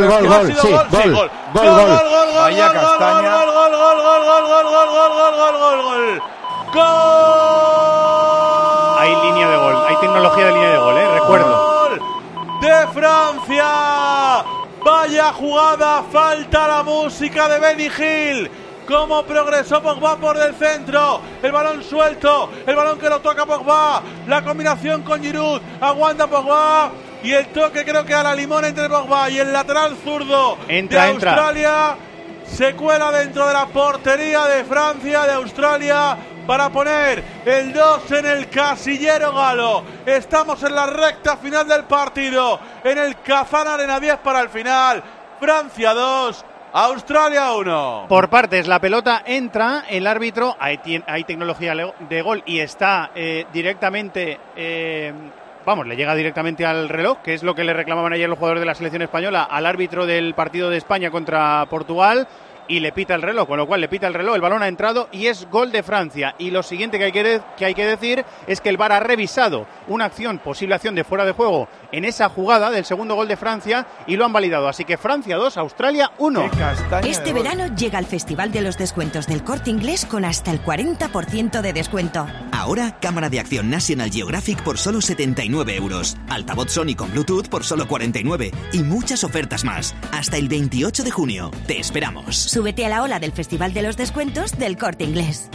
Gol. Vaya castaña. ¡Gol! Hay línea de gol, hay tecnología de línea de gol, recuerdo. ¡Gol de Francia! Vaya jugada, falta la música de Benny Hill. Cómo progresó Pogba por el centro, el balón suelto, el balón que lo toca Pogba, la combinación con Giroud, aguanta Pogba y el toque creo que a la limón entre Pogba y el lateral zurdo de Australia. Se cuela dentro de la portería de Francia, de Australia, para poner el 2 en el casillero galo. Estamos en la recta final del partido, en el Kazan Arena, 10 para el final. Francia 2, Australia 1. Por partes, la pelota entra, el árbitro, hay tecnología de gol y está directamente... le llega directamente al reloj, que es lo que le reclamaban ayer los jugadores de la selección española al árbitro del partido de España contra Portugal, y le pita el reloj, con lo cual le pita el reloj, el balón ha entrado y es gol de Francia. Y lo siguiente que hay que decir es que el VAR ha revisado una posible acción de fuera de juego en esa jugada del segundo gol de Francia y lo han validado. Así que Francia 2, Australia 1. Este verano llega el Festival de los Descuentos del Corte Inglés con hasta el 40% de descuento. Ahora, cámara de acción National Geographic por solo 79 euros. Altavoz Sony con Bluetooth por solo 49. Y muchas ofertas más. Hasta el 28 de junio. Te esperamos. Súbete a la ola del Festival de los Descuentos del Corte Inglés.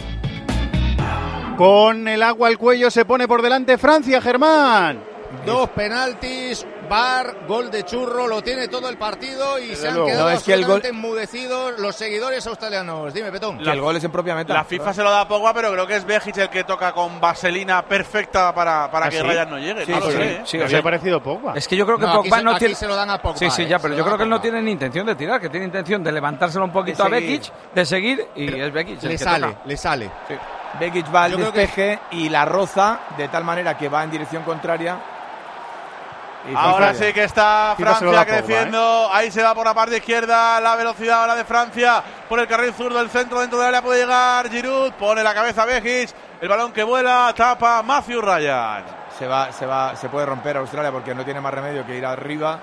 Con el agua al cuello se pone por delante Francia, Germán. 2 penaltis, VAR, gol de churro, lo tiene todo el partido y se han luego. quedado absolutamente el gol... enmudecidos los seguidores australianos. Dime, Petón. Que el gol es en propia meta. La FIFA se lo da a Pogba, pero creo que es Begic el que toca con vaselina perfecta para que Ryan no llegue. Sí, no lo sí, sé. sí, me ha parecido Pogba. Es que yo creo que Pogba no tiene... se lo dan a Pogba. Sí, ya, pero yo creo que él no tiene ni intención de tirar, que tiene intención de levantárselo un poquito a Begic, de seguir, y es Begic el que toca. Le sale. Sí. Begic va al despeje y la roza de tal manera que va en dirección contraria. Ahora sí que está Francia creciendo. Ahí se va por la parte izquierda la velocidad ahora de Francia. Por el carril zurdo del centro, dentro del área puede llegar Giroud. Pone la cabeza Begic. El balón que vuela, tapa Matthew Ryan. Se puede romper Australia porque no tiene más remedio que ir arriba.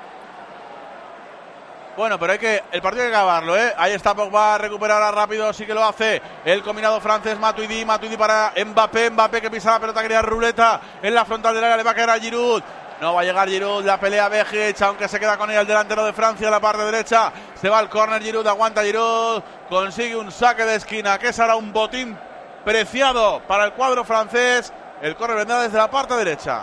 Bueno, pero el partido hay que acabarlo, ¿eh? Ahí está Pogba, recupera ahora rápido, sí que lo hace el combinado francés. Matuidi para Mbappé que pisa la pelota, quería ruleta en la frontal del área, le va a caer a Giroud. No va a llegar Giroud, la pelea Begic, aunque se queda con ella el delantero de Francia en la parte derecha. Se va al córner Giroud, aguanta Giroud, consigue un saque de esquina, que será un botín preciado para el cuadro francés. El córner vendrá desde la parte derecha.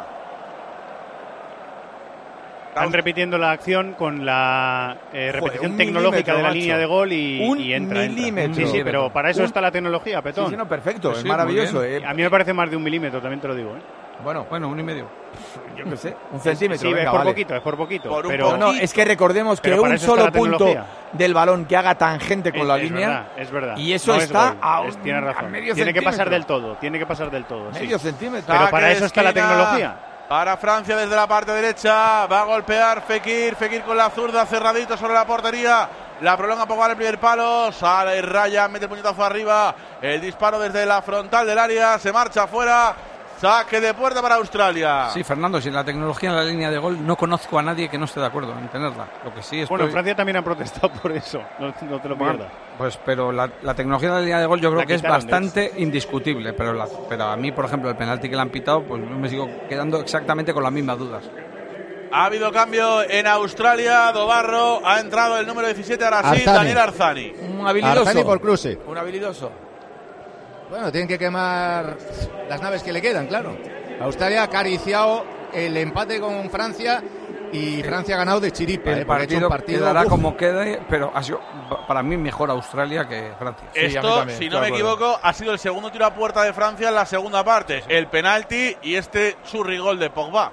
Están repitiendo la acción con la repetición tecnológica de la línea de gol y entra. Milímetro. Sí, pero para eso está la tecnología, Petón. Sí, no, perfecto, Pues es maravilloso. A mí me parece más de 1 milímetro, también te lo digo. Bueno, 1,5. Yo qué sé, 1 centímetro. Sí, venga, es por poquito. Pero no, es que recordemos que un solo punto del balón que haga tangente con la línea. Es verdad. Y eso no está tiene razón. Tiene que pasar del todo. Medio centímetro. Pero para eso está la tecnología. Para Francia desde la parte derecha, va a golpear Fekir con la zurda, cerradito sobre la portería, la prolonga Pogba en el primer palo, sale Raya, mete el puñetazo arriba, el disparo desde la frontal del área, se marcha afuera, saque de puerta para Australia. Sí, Fernando, si la tecnología en la línea de gol no conozco a nadie que no esté de acuerdo en tenerla. Lo que sí es bueno, Francia también ha protestado por eso, no te lo pierdas. Pues, pero la tecnología en la línea de gol yo creo que es bastante indiscutible, pero a mí, por ejemplo, el penalti que le han pitado, pues me sigo quedando exactamente con las mismas dudas. Ha habido cambio en Australia, Dobarro, ha entrado el número 17, ahora sí, Daniel Arzani. Un habilidoso. Arzani por cruce. Un habilidoso. Bueno, tienen que quemar las naves que le quedan, claro. Australia ha acariciado el empate con Francia y Francia ha ganado de chiripa. El partido quedará como quede, pero ha sido para mí mejor Australia que Francia. Esto, sí, si no me equivoco, ha sido el segundo tiro a puerta de Francia en la segunda parte. El penalti y este churrigol de Pogba.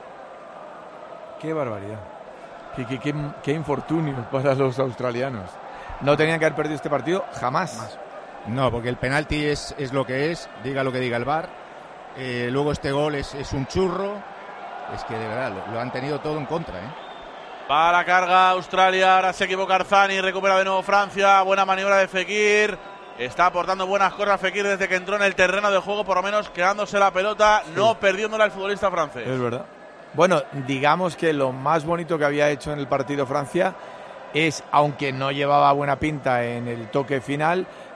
Qué barbaridad. Qué infortunio para los australianos. No tenían que haber perdido este partido jamás. No, porque el penalti es lo que es, diga lo que diga el VAR. Luego este gol es un churro. Es que de verdad lo han tenido todo en contra, Para carga Australia, ahora se equivoca Arzani, recupera de nuevo Francia, buena maniobra de Fekir. Está aportando buenas cosas Fekir desde que entró en el terreno de juego, por lo menos quedándose la pelota, no perdiéndola el futbolista francés. Es verdad. Bueno, digamos que lo más bonito que había hecho en el partido Francia es, aunque no llevaba buena pinta en el toque final,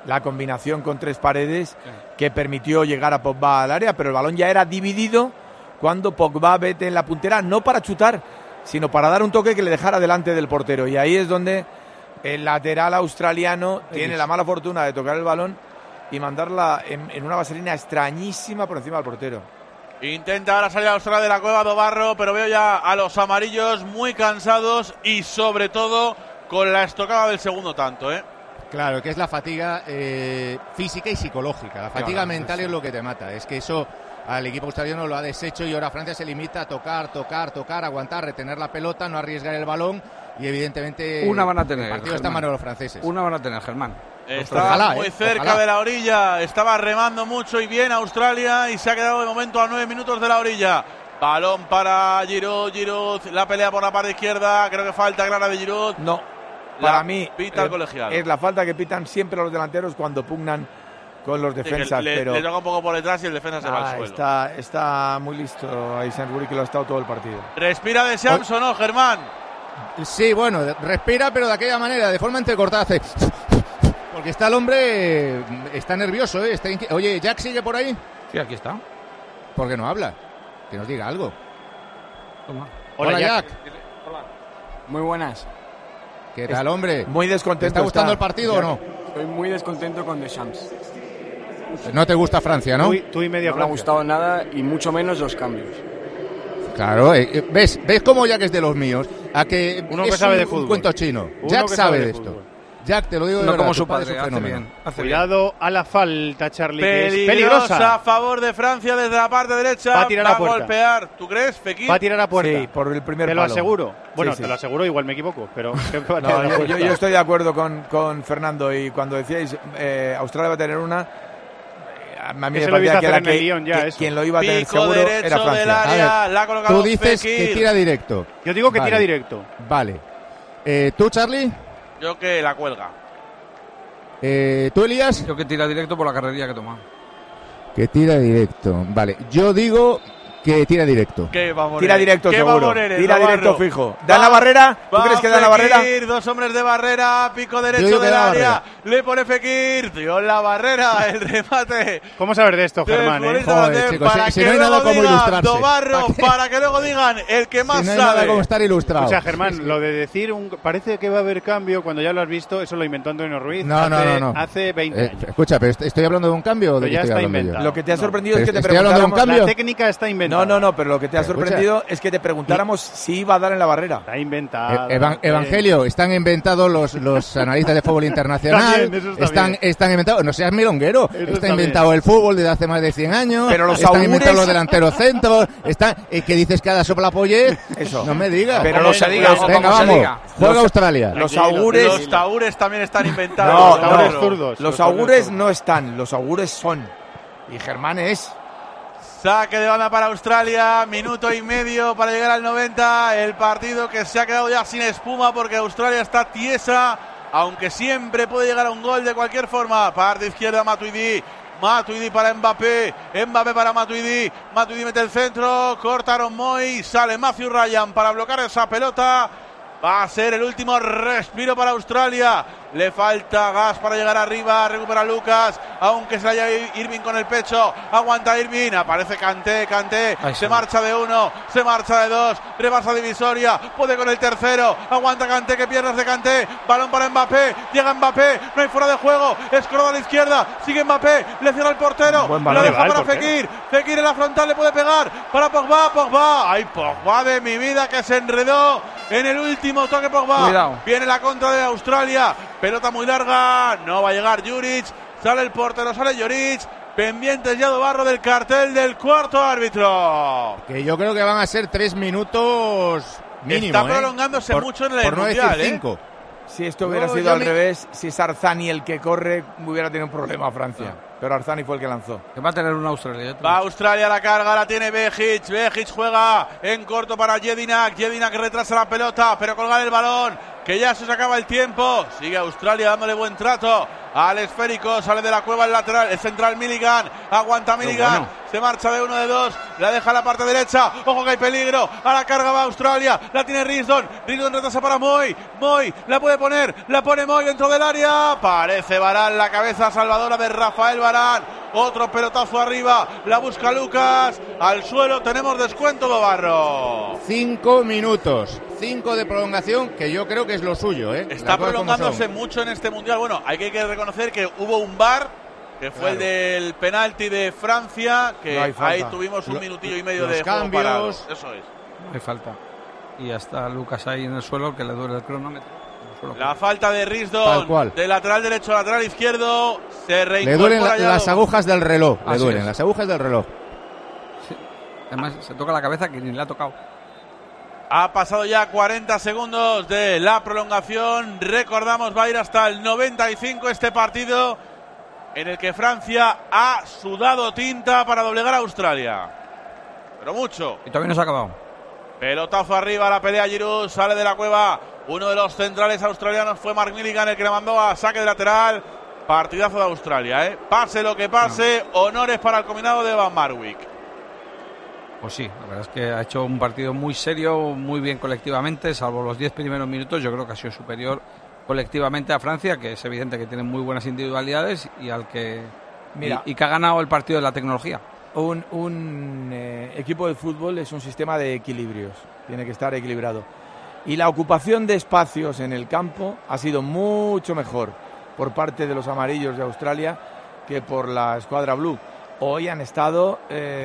la combinación con tres paredes que permitió llegar a Pogba al área, pero el balón ya era dividido cuando Pogba mete en la puntera, no para chutar, sino para dar un toque que le dejara delante del portero. Y ahí es donde el lateral australiano tiene la mala fortuna de tocar el balón y mandarla en una vaselina extrañísima por encima del portero. Intenta ahora salir a Australia de la cueva Dobarro, pero veo ya a los amarillos muy cansados y sobre todo con la estocada del segundo tanto, Claro, que es la fatiga física y psicológica. La fatiga mental es lo que te mata. Es que eso al equipo australiano lo ha deshecho y ahora Francia se limita a tocar, aguantar, retener la pelota, no arriesgar el balón y evidentemente una van a tener, el partido está en manos de los franceses. Una van a tener, Germán. Estaba muy cerca de la orilla, estaba remando mucho y bien Australia y se ha quedado de momento a 9 minutos de la orilla. Balón para Giroud, la pelea por la parte izquierda, creo que falta clara de Giroud. No, para mí pita el colegiado. Es la falta que pitan siempre los delanteros cuando pugnan con los defensas. Le toca un poco por detrás y el defensa se va al suelo. Está muy listo ahí Sainsbury, que lo ha estado todo el partido. Respira de Shams o no, Germán. Sí, bueno, respira, pero de aquella manera, de forma entrecortada, hace... Porque está el hombre, está nervioso, Oye, ¿Jack sigue por ahí? Sí, aquí está. ¿Por qué no habla? Que nos diga algo. Toma. Hola, Jack. Hola. Muy buenas. ¿Qué tal, hombre? Muy descontento. ¿Te está gustando el partido o no? Estoy muy descontento con Deschamps. No te gusta Francia, ¿no? Tú y media no me ha gustado nada y mucho menos los cambios. Claro, ¿ves cómo Jack es de los míos? A que uno que sabe de fútbol. Un cuento chino. Jack sabe de esto. Jack, te lo digo de verdad, como su padre, hace bien. Cuidado a la falta, Charlie, peligrosa a favor de Francia desde la parte derecha. Va a tirar a puerta. Golpear. ¿Tú crees, Fekir? Va a tirar a puerta. Sí, por el primer palo. Te lo aseguro. Bueno, sí. Te lo aseguro, igual me equivoco, pero creo que va a no, tirar a puerta. Yo estoy de acuerdo con Fernando, y cuando decíais Australia va a tener una, a mí me parecía que quien lo iba a tener seguro era Francia. Del área, la ha colocado tú dices Fekir. Que tira directo. Yo digo que tira directo. Vale. ¿Tú, Charlie? Yo que la cuelga. ¿Tú, Elías? Yo que tira directo por la carrería que toma. Que tira directo. Vale. Yo digo que tira directo. Tira directo seguro. Tira directo fijo. ¿Da la barrera? ¿Tú crees que da la barrera? Dos hombres de barrera, pico derecho del área. Le pone Fekir. Dio la barrera, el remate. ¿Cómo saber de esto, Germán? Joder, chicos, para si que no hay nada como ilustrarse. Dobarro, para que luego digan el que más no hay sabe. Nada como estar ilustrado. O sea, Germán, lo de decir parece que va a haber cambio cuando ya lo has visto, eso lo inventó Antonio Ruiz. No. Hace 20 años. Escucha, pero ¿estoy hablando de un cambio o de ya está inventado. Lo que te ha sorprendido es que te preguntáramos. La técnica está inventada. No, pero lo que te ha sorprendido es que te preguntáramos si iba a dar en la barrera. Está inventado. Evangelio, están inventados los analistas de fútbol internacional. Están inventados. No seas milonguero. Está inventado el fútbol desde hace más de 100 años. Pero los están inventados los delanteros centros. ¿Qué dices cada soplapollez? Eso. No me digas. Pero venga, vamos. Juega Australia. Los augures. Los taúres también están inventados. No, zurdos. Los augures no están. Los augures son. Y Germán es. Saque de banda para Australia, minuto y medio para llegar al 90. El partido que se ha quedado ya sin espuma porque Australia está tiesa, aunque siempre puede llegar a un gol de cualquier forma. Parte izquierda Matuidi para Mbappé para Matuidi mete el centro, cortaron Moy, sale Matthew Ryan para bloquear esa pelota. Va a ser el último respiro para Australia. Le falta gas para llegar arriba. Recupera Lucas, aunque se vaya Irving con el pecho. Aguanta Irving, aparece Kanté. Se marcha de uno, se marcha de dos. Rebasa divisoria, puede con el tercero. Aguanta Kanté, que piernas de Kanté. Balón para Mbappé, llega Mbappé. No hay fuera de juego, escroba a la izquierda. Sigue Mbappé, le cierra el portero. Lo deja para Fekir. Fekir en la frontal, le puede pegar. Para Pogba. Ay, Pogba de mi vida, que se enredó en el último toque. Pogba. Cuidado. Viene la contra de Australia. Pelota muy larga, no va a llegar Juric, sale el portero, sale Juric, pendientes ya Dobarro del cartel del cuarto árbitro. Que yo creo que van a ser 3 minutos mínimo. Está prolongándose mucho en el por no mundial, decir 5. Si esto hubiera sido al revés, si es Arzani el que corre, hubiera tenido un problema a Francia. Pero Arzani fue el que lanzó. Que va a tener una Australia. Va Australia, la carga, la tiene Behic. Behic juega en corto para Jedinak. Jedinak retrasa la pelota, pero colgar el balón, que ya se acaba el tiempo. Sigue Australia dándole buen trato al esférico. Sale de la cueva el lateral, el central Milligan. Aguanta Milligan. se marcha de 1 de 2, la deja a la parte derecha, ojo que hay peligro, a la carga va Australia, la tiene Risdon retrasa para Moi, la puede poner, la pone Moi dentro del área, parece Varane, la cabeza salvadora de Rafael Varane, otro pelotazo arriba, la busca Lucas, al suelo, tenemos descuento, Dobarro. 5 minutos, 5 de prolongación, que yo creo que es lo suyo, ¿eh? Está prolongándose mucho en este Mundial. Bueno, hay que reconocer que hubo un VAR, que fue el del penalti de Francia, que ahí tuvimos un minutillo y medio de juego parado. Eso es. No hay falta. Y hasta Lucas ahí en el suelo, que le duele el cronómetro. La falta de Risdon, de lateral derecho a lateral izquierdo, se reincorpora. Le duelen las agujas del reloj, las agujas del reloj. Sí. Además, se toca la cabeza que ni le ha tocado. Ha pasado ya 40 segundos de la prolongación. Recordamos, va a ir hasta el 95 este partido, en el que Francia ha sudado tinta para doblegar a Australia. Pero mucho. Y todavía no se ha acabado. Pelotazo arriba, la pelea Giroud, sale de la cueva. Uno de los centrales australianos fue Mark Milligan, el que le mandó a saque de lateral. Partidazo de Australia, ¿eh? Pase lo que pase, honores para el combinado de Van Marwijk. Pues sí, la verdad es que ha hecho un partido muy serio, muy bien colectivamente, salvo los 10 primeros minutos. Yo creo que ha sido superior colectivamente a Francia, que es evidente que tiene muy buenas individualidades y al que y que ha ganado el partido de la tecnología. Un equipo de fútbol es un sistema de equilibrios, tiene que estar equilibrado. Y la ocupación de espacios en el campo ha sido mucho mejor por parte de los amarillos de Australia que por la escuadra blue. Hoy han estado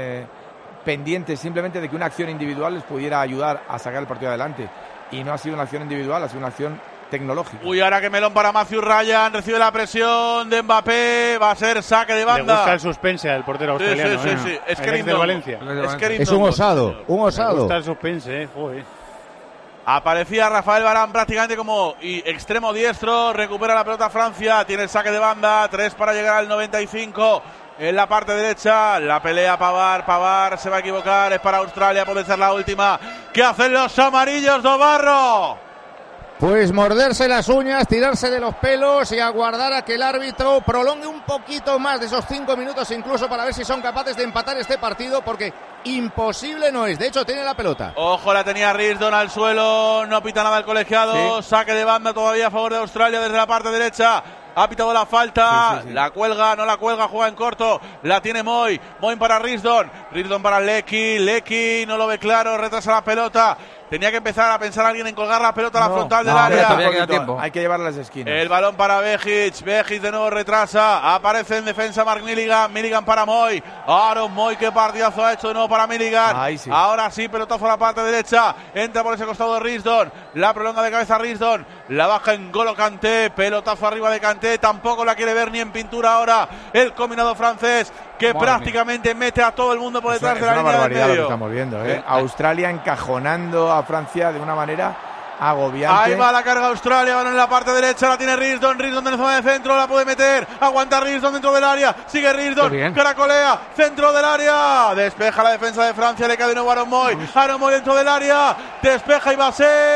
pendientes simplemente de que una acción individual les pudiera ayudar a sacar el partido adelante. Y no ha sido una acción individual, ha sido una acción tecnológica. Uy, ahora que melón para Matthew Ryan, recibe la presión de Mbappé, va a ser saque de banda. Le gusta el suspense al portero australiano. Sí. Es de Valencia. Es un osado, un osado. Le gusta el suspense, joder. Aparecía Rafael Varane prácticamente como extremo diestro, recupera la pelota Francia, tiene el saque de banda, 3 para llegar al 95. En la parte derecha, la pelea Pavard se va a equivocar, es para Australia, puede ser la última. ¿Qué hacen los amarillos, Dobarro? Pues morderse las uñas, tirarse de los pelos y aguardar a que el árbitro prolongue un poquito más de esos 5 minutos, incluso para ver si son capaces de empatar este partido, porque imposible no es. De hecho, tiene la pelota. Ojo, la tenía Risdon al suelo, no pita nada el colegiado, saque de banda todavía a favor de Australia desde la parte derecha. Ha pitado la falta, la cuelga, no la cuelga, juega en corto, la tiene Moi para Risdon para Lecky no lo ve claro, retrasa la pelota. Tenía que empezar a pensar alguien en colgar la pelota a la frontal del área. Todavía queda tiempo. Hay que llevarla a las esquinas. El balón para Behic de nuevo retrasa, aparece en defensa Mark Milligan para Moi. Aaron Moi, qué partidazo ha hecho de nuevo para Milligan. Ahora sí, pelotazo a la parte derecha, entra por ese costado de Risdon, la prolonga de cabeza Risdon, la baja en N'Golo Kanté, pelotazo arriba de Kanté, tampoco la quiere ver ni en pintura ahora el combinado francés, que prácticamente mete a todo el mundo por detrás de la línea del medio. Lo que estamos viendo, ¿eh? Australia encajonando a Francia de una manera agobiante. Ahí va la carga Australia, van en la parte derecha, la tiene Risdon de la zona de centro, la puede meter, aguanta Risdon dentro del área, sigue Risdon, caracolea, centro del área, despeja la defensa de Francia, le cae de nuevo Aaron Moi dentro del área, despeja y va a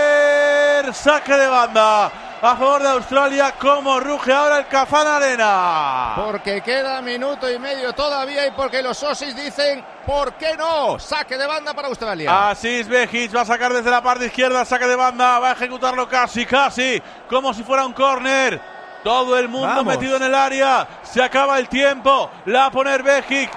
ser saque de banda a favor de Australia. Como ruge ahora el Kazan Arena, porque queda minuto y medio todavía y porque los Aussies dicen ¿por qué no? Saque de banda para Australia. Asís Behic va a sacar desde la parte izquierda, saque de banda, va a ejecutarlo casi como si fuera un córner. Todo el mundo metido en el área, se acaba el tiempo, la va a poner Behic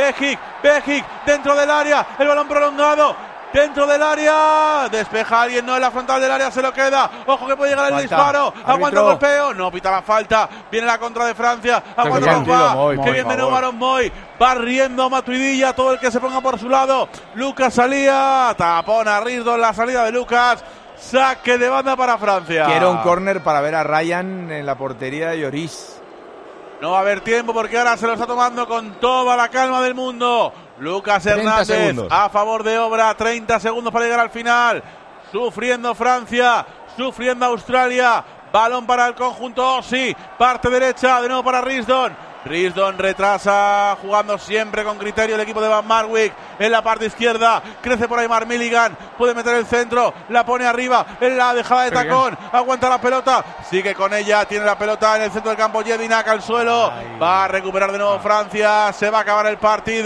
dentro del área, el balón prolongado dentro del área, despeja a alguien, no en la frontal del área, se lo queda, ojo que puede llegar el disparo, aguanta el golpeo, no pita la falta, viene la contra de Francia, aguanta Pogba, que bien de nuevo Aaron Moi, va riendo a Matuidilla, todo el que se ponga por su lado, Lucas salía, tapón a Risdon, la salida de Lucas, saque de banda para Francia. Quiero un córner para ver a Ryan en la portería de Lloris. No va a haber tiempo porque ahora se lo está tomando con toda la calma del mundo Lucas Hernández a favor de Obra. 30 segundos para llegar al final. Sufriendo Francia, sufriendo Australia. Balón para el conjunto Aussie. Parte derecha, de nuevo para Risdon retrasa, jugando siempre con criterio el equipo de Van Marwijk. En la parte izquierda, crece por ahí Mark Milligan, puede meter el centro, la pone arriba, en la dejada de tacón, aguanta la pelota, sigue con ella, tiene la pelota en el centro del campo, Jedinak al suelo, va a recuperar de nuevo Francia, se va a acabar el partido.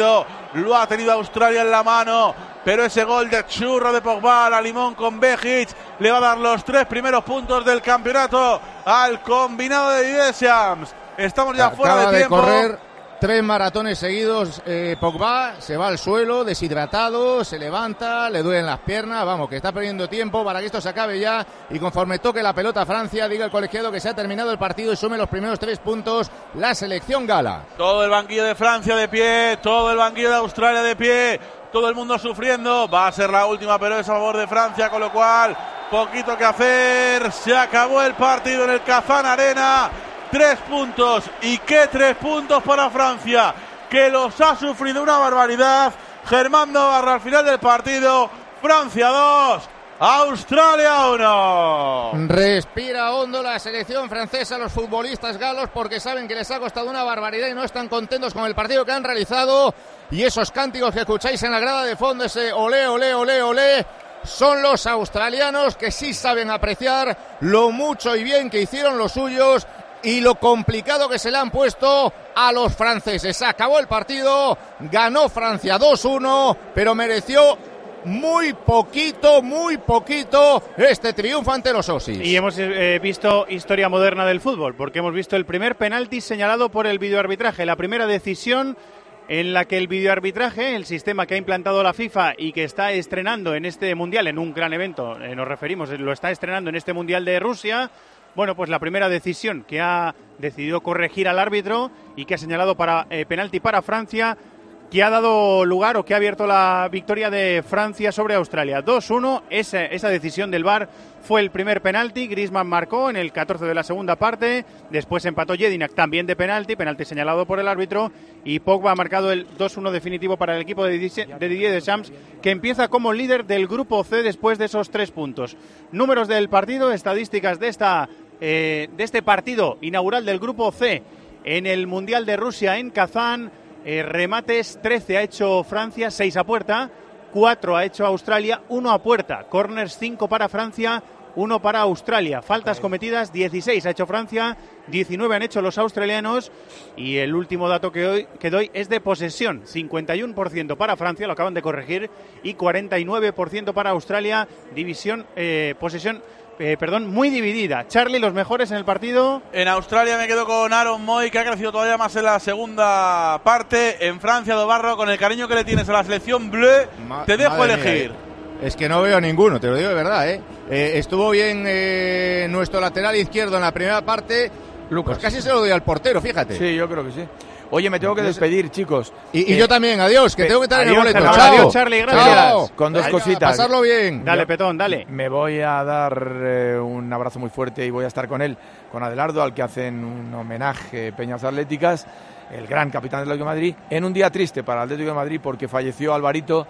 lo ha tenido Australia en la mano, pero ese gol de churro de Pogba a la limón con Behic le va a dar los 3 primeros puntos del campeonato al combinado de Didier Deschamps. Estamos ya fuera de tiempo. Correr 3 maratones seguidos, Pogba se va al suelo, deshidratado, se levanta, le duelen las piernas, vamos, que está perdiendo tiempo para que esto se acabe ya, y conforme toque la pelota Francia, diga el colegiado que se ha terminado el partido y sume los primeros 3 puntos la selección gala. Todo el banquillo de Francia de pie, todo el banquillo de Australia de pie, todo el mundo sufriendo, va a ser la última, pero es a favor de Francia, con lo cual, poquito que hacer, se acabó el partido en el Kazan Arena. 3 puntos, y qué 3 puntos para Francia, que los ha sufrido una barbaridad. Germán Navarro al final del partido, Francia 2, Australia 1. Respira hondo la selección francesa, los futbolistas galos, porque saben que les ha costado una barbaridad y no están contentos con el partido que han realizado, y esos cánticos que escucháis en la grada de fondo, ese olé, olé, olé, olé, son los australianos, que sí saben apreciar lo mucho y bien que hicieron los suyos y lo complicado que se le han puesto a los franceses. Acabó el partido, ganó Francia 2-1, pero mereció muy poquito este triunfo ante los Aussies. Y hemos visto historia moderna del fútbol, porque hemos visto el primer penalti señalado por el videoarbitraje, la primera decisión en la que el videoarbitraje, el sistema que ha implantado la FIFA y que está estrenando en este Mundial, en un gran evento, nos referimos, lo está estrenando en este Mundial de Rusia. Bueno, pues la primera decisión que ha decidido corregir al árbitro y que ha señalado para penalti para Francia, que ha dado lugar o que ha abierto la victoria de Francia sobre Australia. 2-1, esa decisión del VAR fue el primer penalti. Griezmann marcó en el 14 de la segunda parte, después empató Jedinak también de penalti señalado por el árbitro, y Pogba ha marcado el 2-1 definitivo para el equipo de Didier Deschamps, que empieza como líder del grupo C después de esos 3 puntos. Números del partido, estadísticas de este partido inaugural del grupo C en el Mundial de Rusia en Kazán. Remates 13 ha hecho Francia, 6 a puerta, 4 ha hecho Australia, 1 a puerta. Corners 5 para Francia, 1 para Australia. Faltas cometidas 16 ha hecho Francia, 19 han hecho los australianos, y el último dato que doy es de posesión, 51% para Francia, lo acaban de corregir, y 49% para Australia. Posesión muy dividida. Charlie, los mejores en el partido. En Australia me quedo con Aaron Moy, que ha crecido todavía más en la segunda parte. En Francia, Dobarro, con el cariño que le tienes a la selección bleu, te dejo elegir. Es que no veo ninguno, te lo digo de verdad, estuvo bien nuestro lateral izquierdo en la primera parte. Lucas, pues casi se lo doy al portero, fíjate. Sí, yo creo que sí. Oye, me tengo que despedir, chicos. Y yo también, adiós, que tengo que estar en el boleto. Chao. Adiós, Charlie, gracias. Chao. Con 2 cositas. Pasarlo bien. Dale, Petón, dale. Me voy a dar un abrazo muy fuerte y voy a estar con él, con Adelardo, al que hacen un homenaje Peñas Atléticas, el gran capitán del Atlético de Madrid, en un día triste para el Atlético de Madrid, porque falleció Alvarito,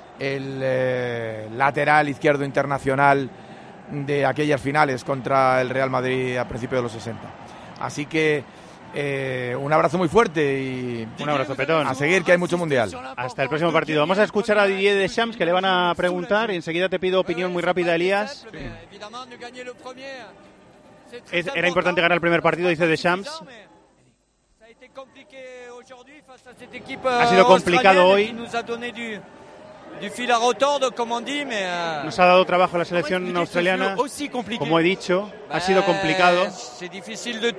el lateral izquierdo internacional de aquellas finales contra el Real Madrid a principios de los 60. Así que un abrazo muy fuerte y un abrazo, Petón. A seguir, que hay mucho mundial. Hasta el próximo partido. Vamos a escuchar a Didier Deschamps, que le van a preguntar, y enseguida te pido opinión muy rápida, Elías. Era importante ganar el primer partido, dice Deschamps. Ha sido complicado hoy. Nos ha dado trabajo la selección australiana, como he dicho, ha sido complicado. Es difícil de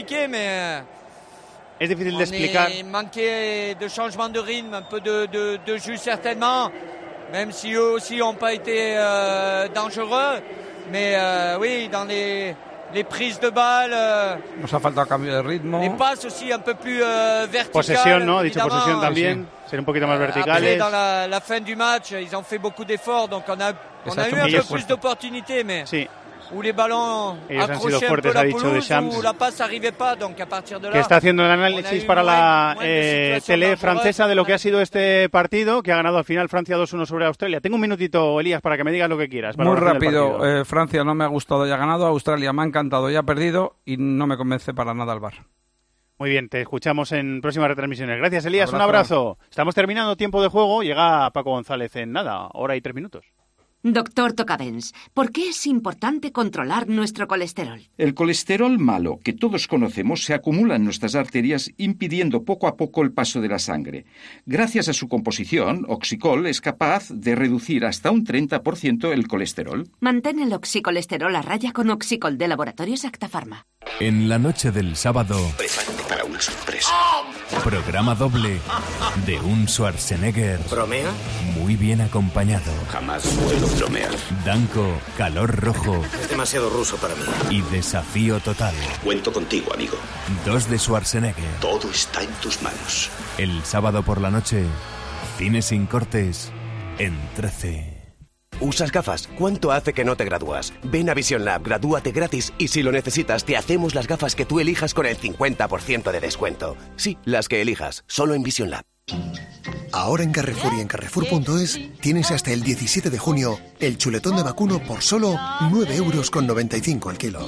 explicar. Manqué de changement de ritme, un peu de jeu certainement, même si eux aussi n'ont pas été dangereux, mais oui, dans les prises de balle. Nos ha faltado cambio de ritmo. Les passes aussi un peu plus verticales. Posesión, ¿no? Ha dicho posesión también. Sí. Ser un poquito más verticales. Après, dans la fin du match, ils ont fait beaucoup d'efforts, donc on a eu un peu plus d'opportunités, mais sí. Où les ballons accrochaient un peu la pelouse, où la passe n'arrivait pas, donc à partir de là. Que está haciendo el análisis para la tele francesa de lo que ha sido este partido, que ha ganado al final Francia 2-1 sobre Australia. Tengo un minutito, Elías, para que me digas lo que quieras. Muy rápido. Francia no me ha gustado y ha ganado. Australia me ha encantado y ha perdido, y no me convence para nada el VAR. Muy bien, te escuchamos en próximas retransmisiones. Gracias, Elías. Un abrazo. Estamos terminando tiempo de juego. Llega Paco González en nada, hora y 3 minutos. Doctor Tocavens, ¿por qué es importante controlar nuestro colesterol? El colesterol malo que todos conocemos se acumula en nuestras arterias impidiendo poco a poco el paso de la sangre. Gracias a su composición, Oxicol es capaz de reducir hasta un 30% el colesterol. Mantén el oxicolesterol a raya con Oxicol de Laboratorios Acta Pharma. En la noche del sábado, prepárate para una sorpresa. Programa doble de un Schwarzenegger. ¿Bromea? Muy bien acompañado. Jamás suelo bromear. Danko, calor rojo. Es demasiado ruso para mí. Y desafío total. Cuento contigo, amigo. 2 de Schwarzenegger. Todo está en tus manos. El sábado por la noche, Cine sin cortes en 13. ¿Usas gafas? ¿Cuánto hace que no te gradúas? Ven a Vision Lab, gradúate gratis y si lo necesitas te hacemos las gafas que tú elijas con el 50% de descuento. Sí, las que elijas, solo en Vision Lab. Ahora en Carrefour y en Carrefour.es tienes hasta el 17 de junio el chuletón de vacuno por solo 9,95 € al kilo.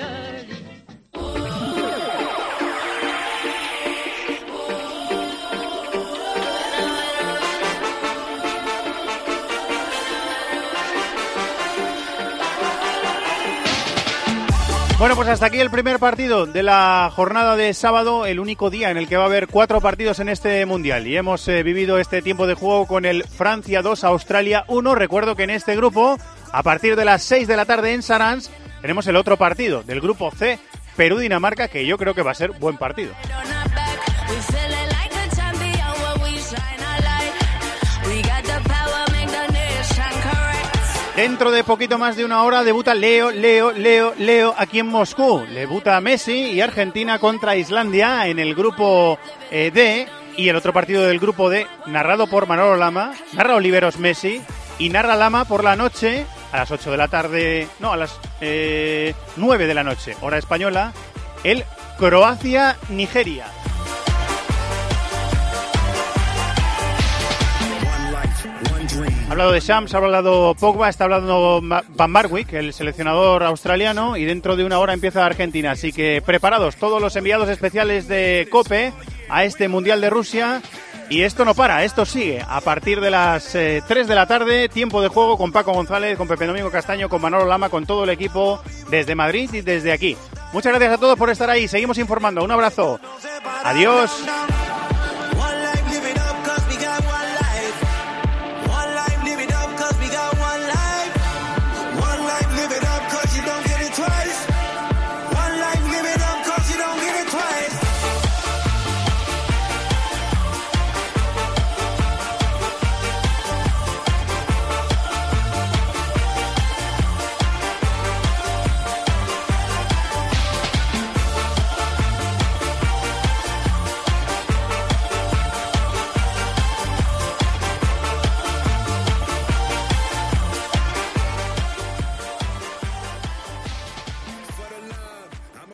Bueno, pues hasta aquí el primer partido de la jornada de sábado, el único día en el que va a haber 4 partidos en este Mundial. Y hemos vivido este tiempo de juego con el Francia 2, Australia 1. Recuerdo que en este grupo, a partir de las 6 de la tarde en Sarans, tenemos el otro partido del grupo C, Perú-Dinamarca, que yo creo que va a ser buen partido. Dentro de poquito más de una hora debuta Leo aquí en Moscú. Debuta Messi y Argentina contra Islandia en el grupo D. Y el otro partido del grupo D, narrado por Manolo Lama, narra Oliveros Messi y narra Lama por la noche a las 8 de la tarde, no, a las 9 de la noche, hora española, el Croacia-Nigeria. Ha hablado de Shams, ha hablado Pogba, está hablando Van Marwijk, el seleccionador australiano, y dentro de una hora empieza Argentina. Así que preparados todos los enviados especiales de COPE a este Mundial de Rusia. Y esto no para, esto sigue. A partir de las 3 de la tarde, tiempo de juego con Paco González, con Pepe Domingo Castaño, con Manolo Lama, con todo el equipo desde Madrid y desde aquí. Muchas gracias a todos por estar ahí. Seguimos informando. Un abrazo. Adiós.